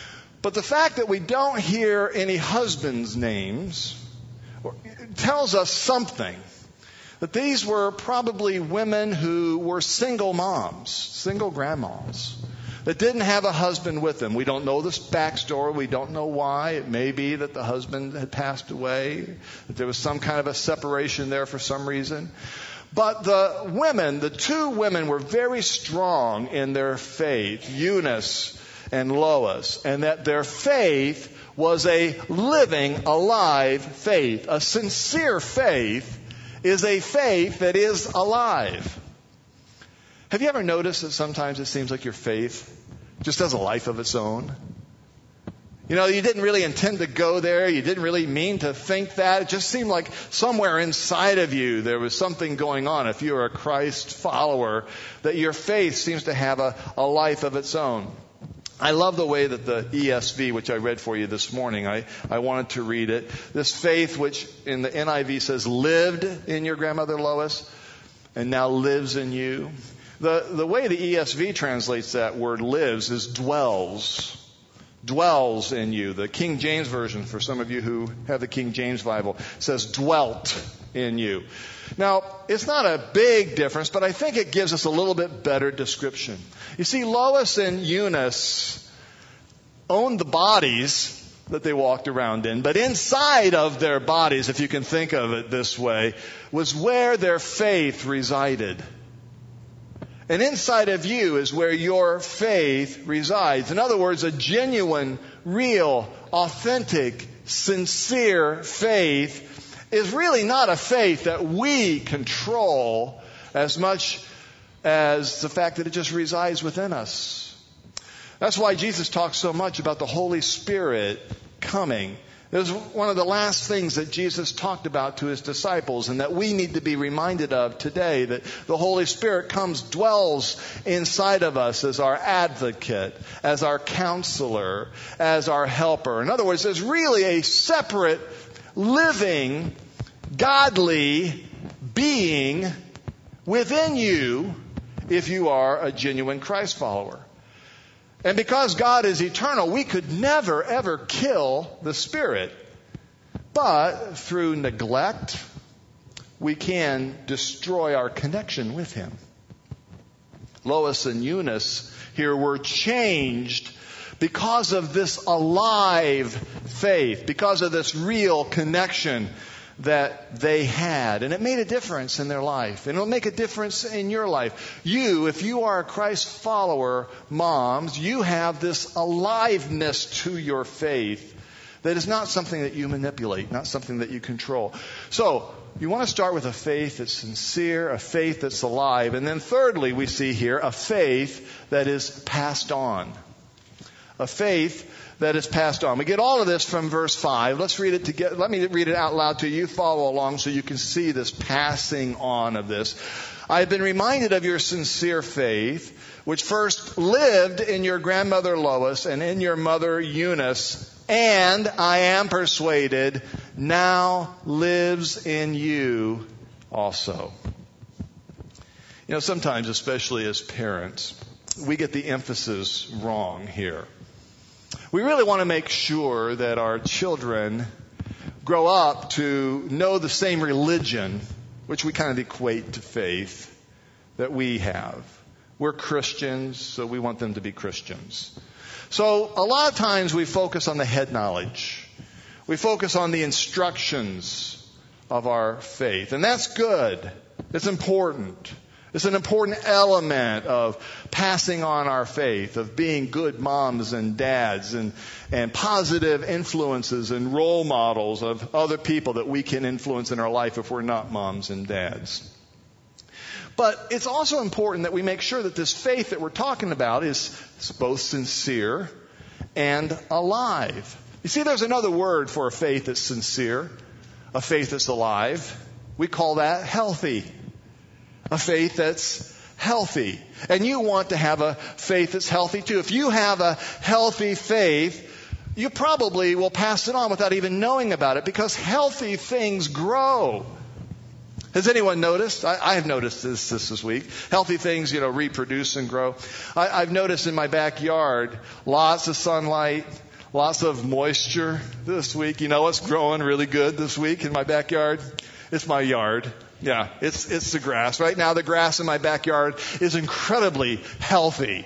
But the fact that we don't hear any husbands' names tells us something. That these were probably women who were single moms, single grandmas, that didn't have a husband with them. We don't know this backstory. We don't know why. It may be that the husband had passed away, that there was some kind of a separation there for some reason. But the women, the two women, were very strong in their faith, Eunice and Lois, and that their faith was a living, alive faith. A sincere faith is a faith that is alive. Have you ever noticed that sometimes it seems like your faith just has a life of its own? You know, you didn't really intend to go there. You didn't really mean to think that. It just seemed like somewhere inside of you there was something going on. If you're a Christ follower, that your faith seems to have a life of its own. I love the way that the ESV, which I read for you this morning, I wanted to read it. This faith, which in the NIV says lived in your grandmother Lois and now lives in you. The way the ESV translates that word lives is dwells. Dwells in you. The King James Version, for some of you who have the King James Bible, says dwelt in you. Now, it's not a big difference, but I think it gives us a little bit better description. You see, Lois and Eunice owned the bodies that they walked around in, but inside of their bodies, if you can think of it this way, was where their faith resided. And inside of you is where your faith resides. In other words, a genuine, real, authentic, sincere faith is really not a faith that we control as much as the fact that it just resides within us. That's why Jesus talks so much about the Holy Spirit coming. It was one of the last things that Jesus talked about to his disciples, and that we need to be reminded of today, that the Holy Spirit comes, dwells inside of us as our advocate, as our counselor, as our helper. In other words, there's really a separate, living, godly being within you if you are a genuine Christ follower. And because God is eternal, we could never, ever kill the Spirit. But through neglect, we can destroy our connection with Him. Lois and Eunice here were changed because of this alive faith, because of this real connection that they had. And it made a difference in their life. And it'll make a difference in your life. You, if you are a Christ follower, moms, you have this aliveness to your faith that is not something that you manipulate, not something that you control. So, you want to start with a faith that's sincere, a faith that's alive. And then thirdly, we see here a faith that is passed on. A faith that is passed on. We get all of this from verse 5. Let's read it together. Let me read it out loud to you. Follow along so you can see this passing on of this. I have been reminded of your sincere faith, which first lived in your grandmother Lois and in your mother Eunice, and I am persuaded now lives in you also. You know, sometimes, especially as parents, we get the emphasis wrong here. We really want to make sure that our children grow up to know the same religion, which we kind of equate to faith, that we have. We're Christians, so we want them to be Christians. So a lot of times we focus on the head knowledge. We focus on the instructions of our faith. And that's good. It's important. It's an important element of passing on our faith, of being good moms and dads and positive influences and role models of other people that we can influence in our life if we're not moms and dads. But it's also important that we make sure that this faith that we're talking about is both sincere and alive. You see, there's another word for a faith that's sincere, a faith that's alive. We call that healthy. A faith that's healthy. And you want to have a faith that's healthy too. If you have a healthy faith, you probably will pass it on without even knowing about it, because healthy things grow. Has anyone noticed? I have noticed this week. Healthy things, reproduce and grow. I've noticed in my backyard lots of sunlight, Lots of moisture this week. You know what's growing really good this week in my backyard? It's my yard. Yeah, it's the grass. Right now, the grass in my backyard is incredibly healthy.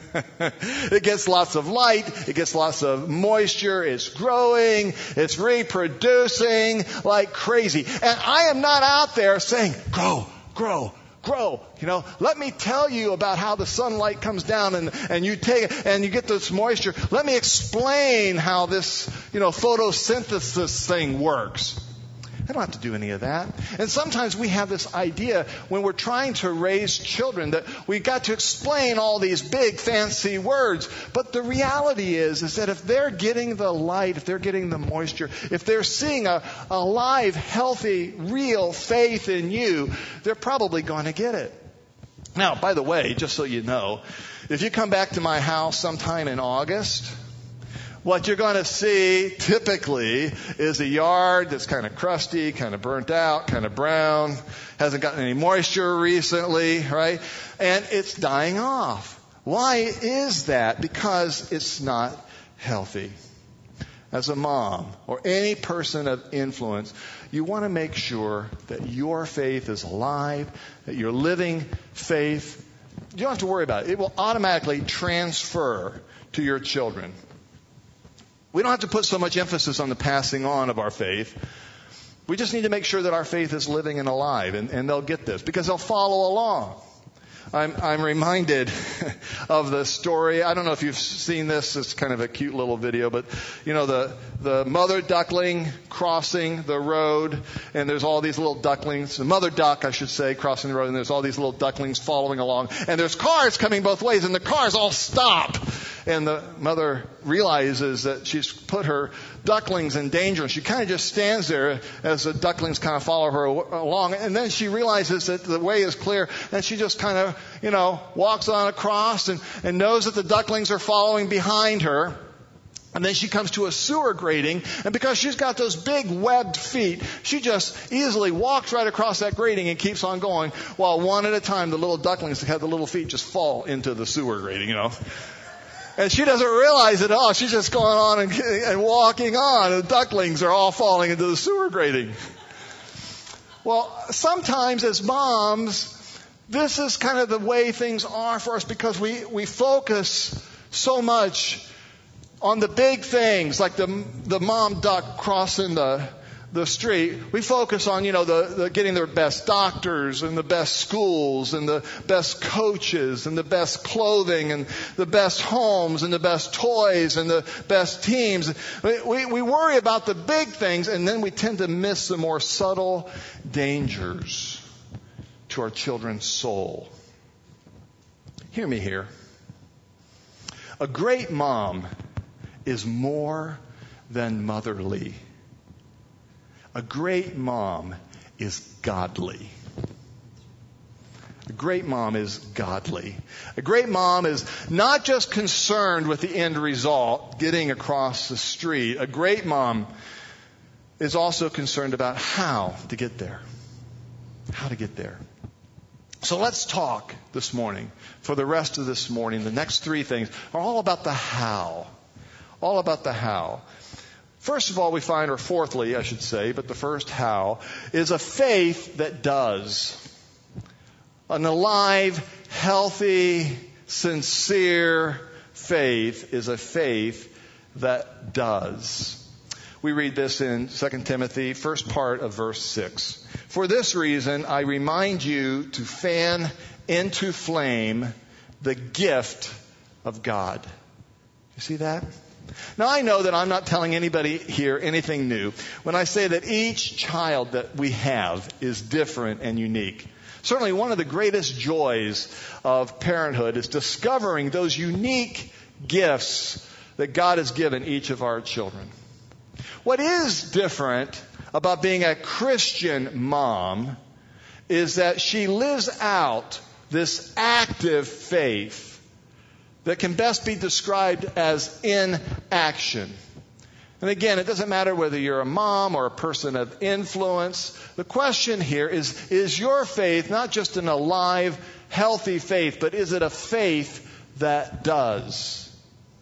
It gets lots of light. It gets lots of moisture. It's growing. It's reproducing like crazy. And I am not out there saying, grow, grow, grow. You know, let me tell you about how the sunlight comes down and you take it and you get this moisture. Let me explain how this, photosynthesis thing works. I don't have to do any of that. And sometimes we have this idea when we're trying to raise children that we've got to explain all these big fancy words. But the reality is that if they're getting the light, if they're getting the moisture, if they're seeing a live, healthy, real faith in you, they're probably going to get it. Now, by the way, just so you know, if you come back to my house sometime in August, what you're going to see typically is a yard that's kind of crusty, kind of burnt out, kind of brown, hasn't gotten any moisture recently, right? And it's dying off. Why is that? Because it's not healthy. As a mom or any person of influence, you want to make sure that your faith is alive, that you're living faith. You don't have to worry about it. It will automatically transfer to your children. We don't have to put so much emphasis on the passing on of our faith. We just need to make sure that our faith is living and alive, and they'll get this because they'll follow along. I'm reminded of the story. I don't know if you've seen this. It's kind of a cute little video, but the mother duckling crossing the road, and there's all these little ducklings. The mother duck, I should say, crossing the road, and there's all these little ducklings following along, and there's cars coming both ways, and the cars all stop. And the mother realizes that she's put her ducklings in danger. And she kind of just stands there as the ducklings kind of follow her along. And then she realizes that the way is clear. And she just kind of, walks on across and knows that the ducklings are following behind her. And then she comes to a sewer grating. And because she's got those big webbed feet, she just easily walks right across that grating and keeps on going. While one at a time, the little ducklings that have the little feet just fall into the sewer grating, And she doesn't realize it all. She's just going on and walking on. And the ducklings are all falling into the sewer grating. Well, sometimes as moms, this is kind of the way things are for us because we focus so much on the big things, like the mom duck crossing the street. We focus on, the getting the best doctors and the best schools and the best coaches and the best clothing and the best homes and the best toys and the best teams. We worry about the big things, and then we tend to miss the more subtle dangers to our children's soul. Hear me here. A great mom is more than motherly. A great mom is godly. A great mom is godly. A great mom is not just concerned with the end result, getting across the street. A great mom is also concerned about how to get there. How to get there. So let's talk this morning. For the rest of this morning, the next three things are all about the how. All about the how. First of all, we find, or fourthly, I should say, but the first how, is a faith that does. An alive, healthy, sincere faith is a faith that does. We read this in 2 Timothy, first part of verse 6. For this reason, I remind you to fan into flame the gift of God. You see that? Now, I know that I'm not telling anybody here anything new when I say that each child that we have is different and unique. Certainly, one of the greatest joys of parenthood is discovering those unique gifts that God has given each of our children. What is different about being a Christian mom is that she lives out this active faith that can best be described as in action. And again, it doesn't matter whether you're a mom or a person of influence. The question here is your faith not just an alive, healthy faith, but is it a faith that does?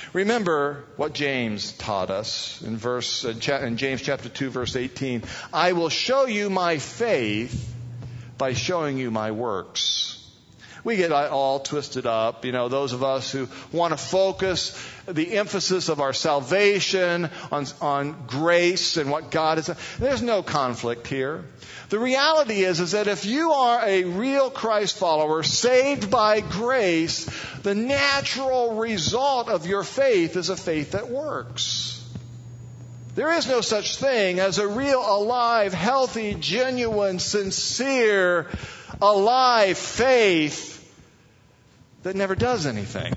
Remember what James taught us in James chapter 2, verse 18. I will show you my faith by showing you my works. We get all twisted up, those of us who want to focus the emphasis of our salvation on grace and what God has done. There's no conflict here. The reality is that if you are a real Christ follower, saved by grace, the natural result of your faith is a faith that works. There is no such thing as a real, alive, healthy, genuine, sincere, alive faith that never does anything.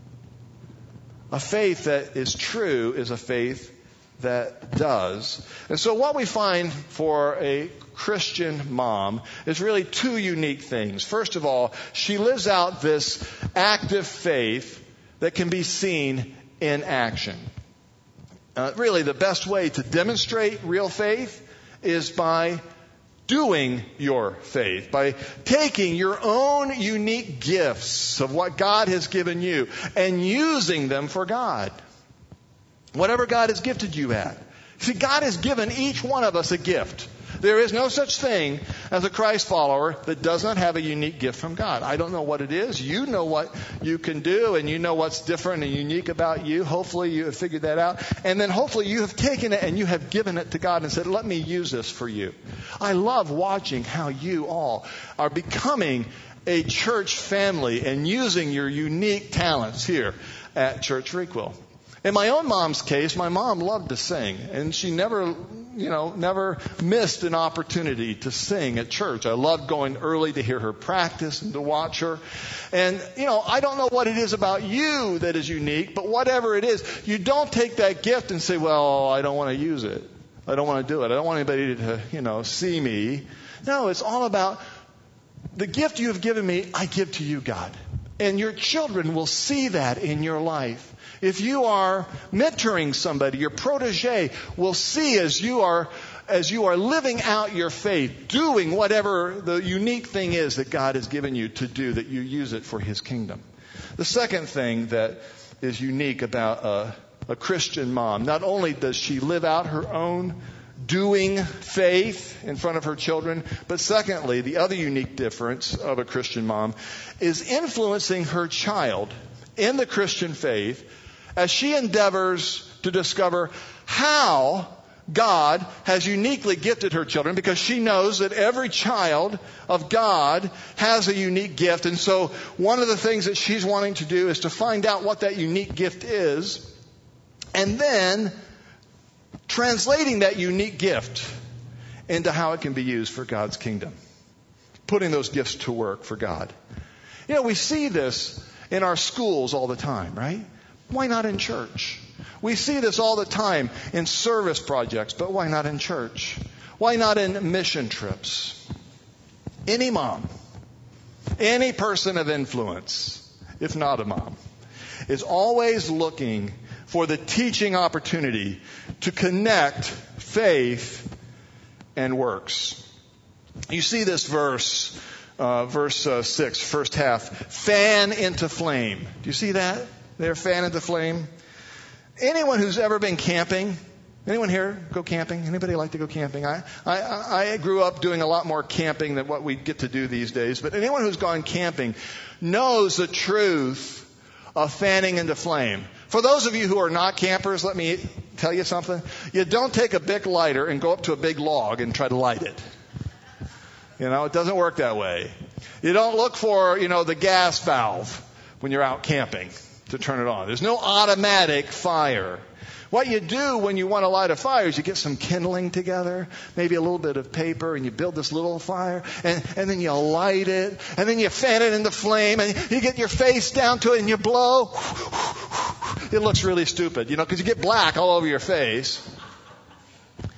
A faith that is true is a faith that does. And so what we find for a Christian mom is really two unique things. First of all, she lives out this active faith that can be seen in action. Really, the best way to demonstrate real faith is by doing your faith, by taking your own unique gifts of what God has given you and using them for God. Whatever God has gifted you at. See, God has given each one of us a gift. There is no such thing as a Christ follower that does not have a unique gift from God. I don't know what it is. You know what you can do, and you know what's different and unique about you. Hopefully you have figured that out. And then hopefully you have taken it and you have given it to God and said, let me use this for you. I love watching how you all are becoming a church family and using your unique talents here at Church Requel. In my own mom's case, my mom loved to sing, and she never missed an opportunity to sing at church. I loved going early to hear her practice and to watch her. And, I don't know what it is about you that is unique, but whatever it is, you don't take that gift and say, well, I don't want to use it. I don't want to do it. I don't want anybody to, see me. No, it's all about the gift you have given me, I give to you, God. And your children will see that in your life. If you are mentoring somebody, your protege will see as you are living out your faith, doing whatever the unique thing is that God has given you to do, that you use it for His kingdom. The second thing that is unique about a Christian mom, not only does she live out her own doing faith in front of her children, but secondly, the other unique difference of a Christian mom is influencing her child in the Christian faith as she endeavors to discover how God has uniquely gifted her children, because she knows that every child of God has a unique gift. And so one of the things that she's wanting to do is to find out what that unique gift is, and then translating that unique gift into how it can be used for God's kingdom. Putting those gifts to work for God. We see this in our schools all the time, right? Why not in church? We see this all the time in service projects, but why not in church? Why not in mission trips? Any mom, any person of influence, if not a mom, is always looking for the teaching opportunity to connect faith and works. You see this verse 6, first half, fan into flame. Do you see that? They're fan into flame. Anyone who's ever been camping? Anyone here go camping? Anybody like to go camping? I grew up doing a lot more camping than what we get to do these days. But anyone who's gone camping knows the truth of fanning into flame. For those of you who are not campers, let me tell you something. You don't take a big lighter and go up to a big log and try to light it. It doesn't work that way. You don't look for, the gas valve when you're out camping to turn it on. There's no automatic fire. What you do when you want to light a fire is you get some kindling together, maybe a little bit of paper, and you build this little fire, and then you light it, and then you fan it into flame, and you get your face down to it, and you blow. It looks really stupid, because you get black all over your face.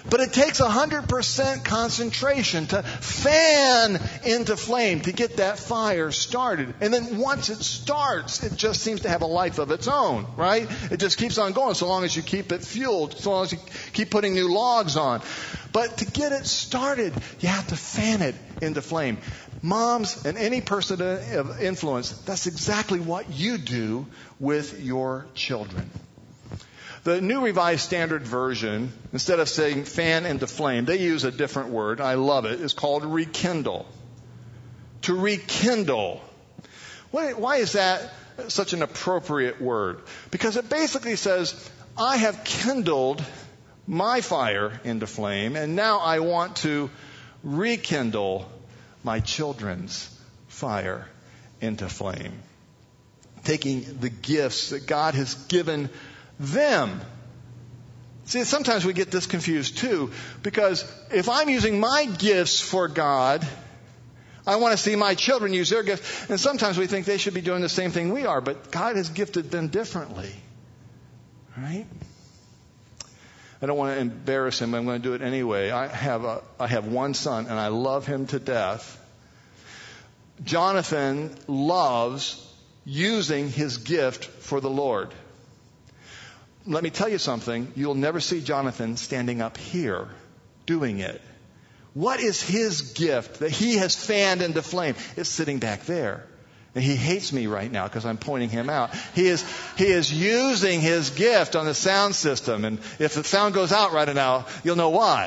But it takes 100% concentration to fan into flame, to get that fire started. And then once it starts, it just seems to have a life of its own, right? It just keeps on going so long as you keep it fueled, so long as you keep putting new logs on. But to get it started, you have to fan it into flame. Moms and any person of influence, that's exactly what you do with your children. The New Revised Standard Version, instead of saying fan into flame, they use a different word. I love it. It's called rekindle. To rekindle. Why is that such an appropriate word? Because it basically says, I have kindled my fire into flame, and now I want to rekindle my children's fire into flame. Taking the gifts that God has given them. See, sometimes we get this confused too, because if I'm using my gifts for God, I want to see my children use their gifts, and sometimes we think they should be doing the same thing we are, but God has gifted them differently. Right? I don't want to embarrass him, but I'm going to do it anyway. I have one son, and I love him to death. Jonathan loves using his gift for the Lord. Let me tell you something. You'll never see Jonathan standing up here doing it. What is his gift that he has fanned into flame? It's sitting back there. And he hates me right now because I'm pointing him out. He is using his gift on the sound system. And if the sound goes out right now, you'll know why.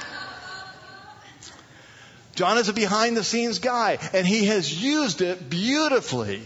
John is a behind-the-scenes guy, and he has used it beautifully.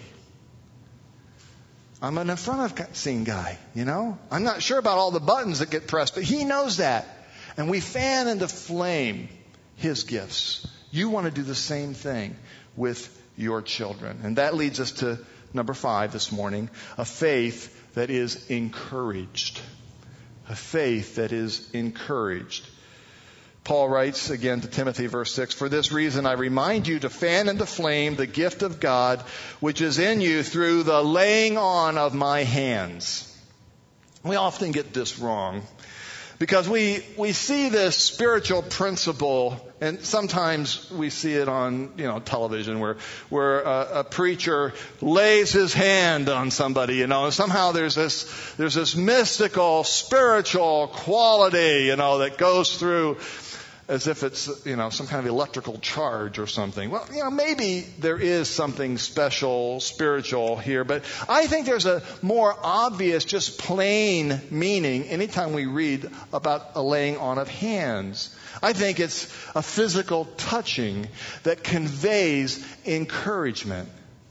I'm an in-front-of-scene guy, you know. I'm not sure about all the buttons that get pressed, but he knows that. And we fan into flame his gifts. You want to do the same thing with your children. And that leads us to number 5 this morning, a faith that is encouraged. A faith that is encouraged. Paul writes again to Timothy, verse 6, "For this reason I remind you to fan into flame the gift of God, which is in you through the laying on of my hands." We often get this wrong because we see this spiritual principle, and sometimes we see it on television where a preacher lays his hand on somebody, and somehow there's this mystical spiritual quality that goes through as if it's some kind of electrical charge or something. Well, maybe there is something special spiritual here, but I think there's a more obvious, just plain meaning anytime we read about a laying on of hands. I think it's a physical touching that conveys encouragement.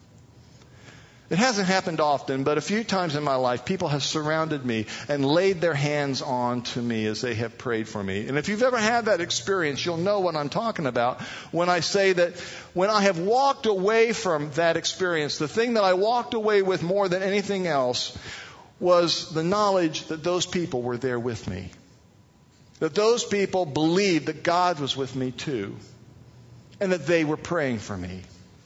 It hasn't happened often, but a few times in my life, people have surrounded me and laid their hands on to me as they have prayed for me. And if you've ever had that experience, you'll know what I'm talking about when I say that when I have walked away from that experience, the thing that I walked away with more than anything else was the knowledge that those people were there with me. That those people believed that God was with me too. And that they were praying for me.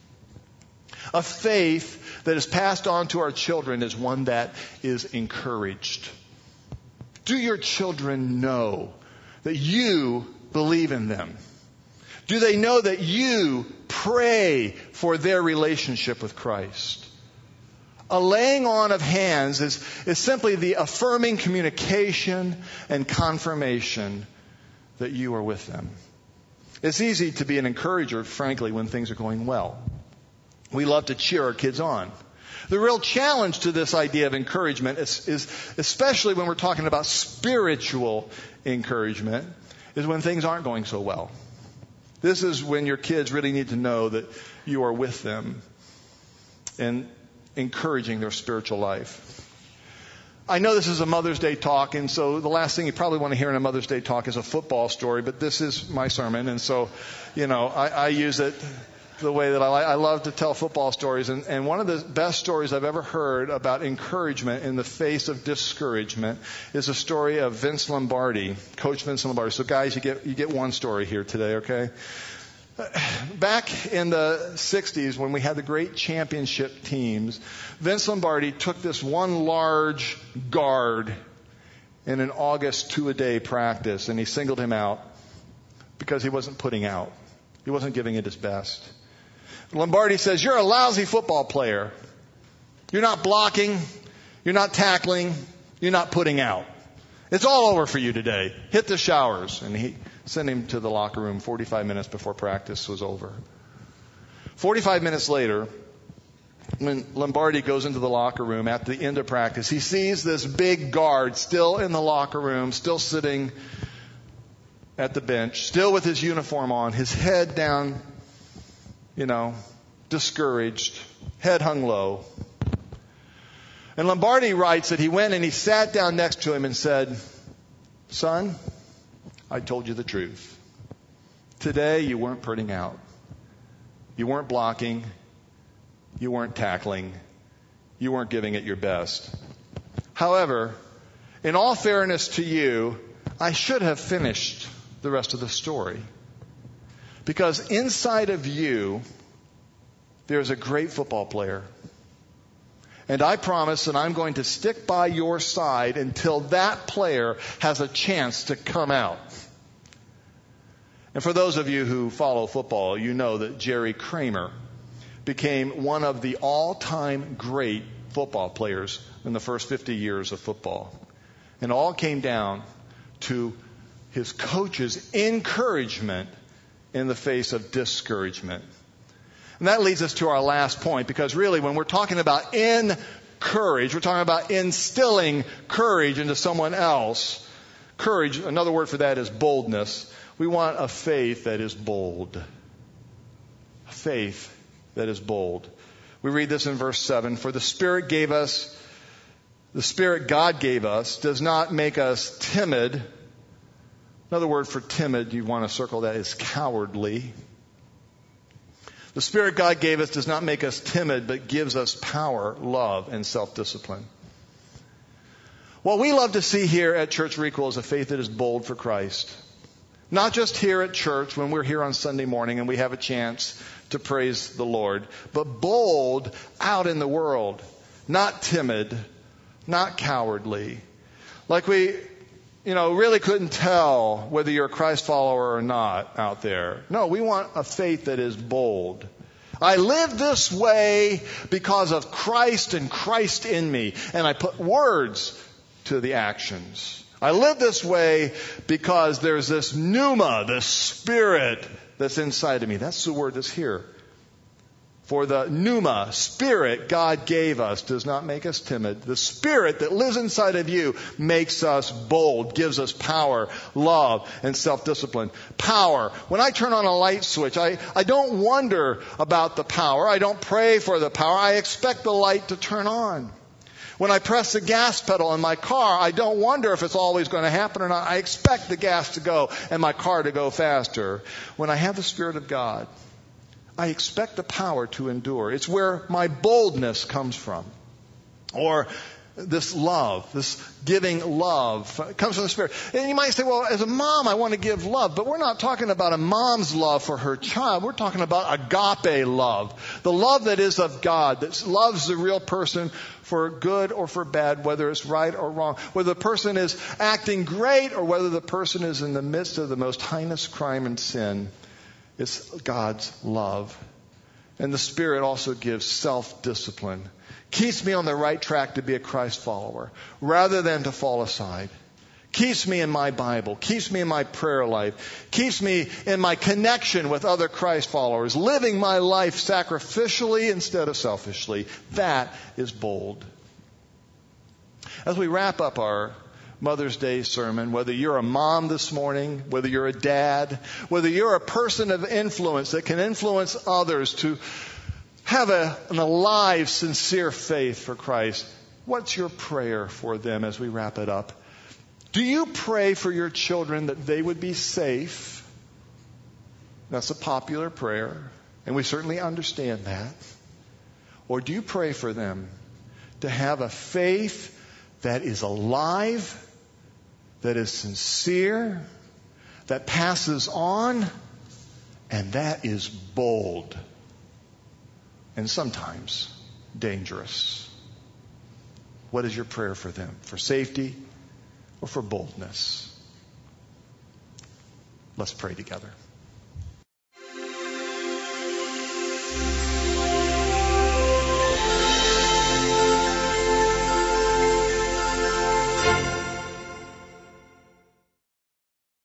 A faith that is passed on to our children is one that is encouraged. Do your children know that you believe in them? Do they know that you pray for their relationship with Christ? A laying on of hands is simply the affirming communication and confirmation that you are with them. It's easy to be an encourager, frankly, when things are going well. We love to cheer our kids on. The real challenge to this idea of encouragement is especially when we're talking about spiritual encouragement, is when things aren't going so well. This is when your kids really need to know that you are with them and encouraging their spiritual life. I know this is a Mother's Day talk, and so the last thing you probably want to hear in a Mother's Day talk is a football story, but this is my sermon, and so, I use it the way that I love to tell football stories. And one of the best stories I've ever heard about encouragement in the face of discouragement is a story of Vince Lombardi, Coach Vince Lombardi. So guys, you get one story here today, okay? Back in the 60s when we had the great championship teams, Vince Lombardi took this one large guard in an August 2-a-day practice, and he singled him out because he wasn't putting out. He wasn't giving it his best. Lombardi says, "You're a lousy football player. You're not blocking. You're not tackling. You're not putting out. It's all over for you today. Hit the showers." And he sent him to the locker room 45 minutes before practice was over. 45 minutes later, when Lombardi goes into the locker room at the end of practice, he sees this big guard still in the locker room, still sitting at the bench, still with his uniform on, his head down, discouraged, head hung low. And Lombardi writes that he went and he sat down next to him and said, "Son, I told you the truth. Today you weren't putting out. You weren't blocking. You weren't tackling. You weren't giving it your best. However, in all fairness to you, I should have finished the rest of the story. Because inside of you, there's a great football player. And I promise that I'm going to stick by your side until that player has a chance to come out." And for those of you who follow football, you know that Jerry Kramer became one of the all-time great football players in the first 50 years of football. And all came down to his coach's encouragement in the face of discouragement. And that leads us to our last point, because really when we're talking about encourage, we're talking about instilling courage into someone else. Courage, another word for that is boldness. We want a faith that is bold. A faith that is bold. We read this in verse 7. "For the Spirit God gave us does not make us timid." Another word for timid, you want to circle that, is cowardly. The Spirit God gave us does not make us timid, but gives us power, love, and self-discipline. What we love to see here at Church Requel is a faith that is bold for Christ. Not just here at church when we're here on Sunday morning and we have a chance to praise the Lord, but bold out in the world. Not timid, not cowardly. Like we really couldn't tell whether you're a Christ follower or not out there. No, we want a faith that is bold. I live this way because of Christ and Christ in me. And I put words to the actions. I live this way because there's this pneuma, this Spirit that's inside of me. That's the word that's here. For the pneuma, Spirit God gave us does not make us timid. The Spirit that lives inside of you makes us bold, gives us power, love, and self-discipline. Power. When I turn on a light switch, I don't wonder about the power. I don't pray for the power. I expect the light to turn on. When I press the gas pedal in my car, I don't wonder if it's always going to happen or not. I expect the gas to go and my car to go faster. When I have the Spirit of God, I expect the power to endure. It's where my boldness comes from. Or this love, this giving love comes from the Spirit. And you might say, well, as a mom, I want to give love. But we're not talking about a mom's love for her child. We're talking about agape love. The love that is of God, that loves the real person for good or for bad, whether it's right or wrong, whether the person is acting great or whether the person is in the midst of the most heinous crime and sin. It's God's love. And the Spirit also gives self-discipline. Keeps me on the right track to be a Christ follower rather than to fall aside. Keeps me in my Bible. Keeps me in my prayer life. Keeps me in my connection with other Christ followers. Living my life sacrificially instead of selfishly. That is bold. As we wrap up our Mother's Day sermon, whether you're a mom this morning, whether you're a dad, whether you're a person of influence that can influence others to have an alive, sincere faith for Christ, what's your prayer for them as we wrap it up? Do you pray for your children that they would be safe? That's a popular prayer, and we certainly understand that. Or do you pray for them to have a faith that is alive, that is sincere, that passes on, and that is bold, and sometimes dangerous? What is your prayer for them? For safety, or for boldness. Let's pray together.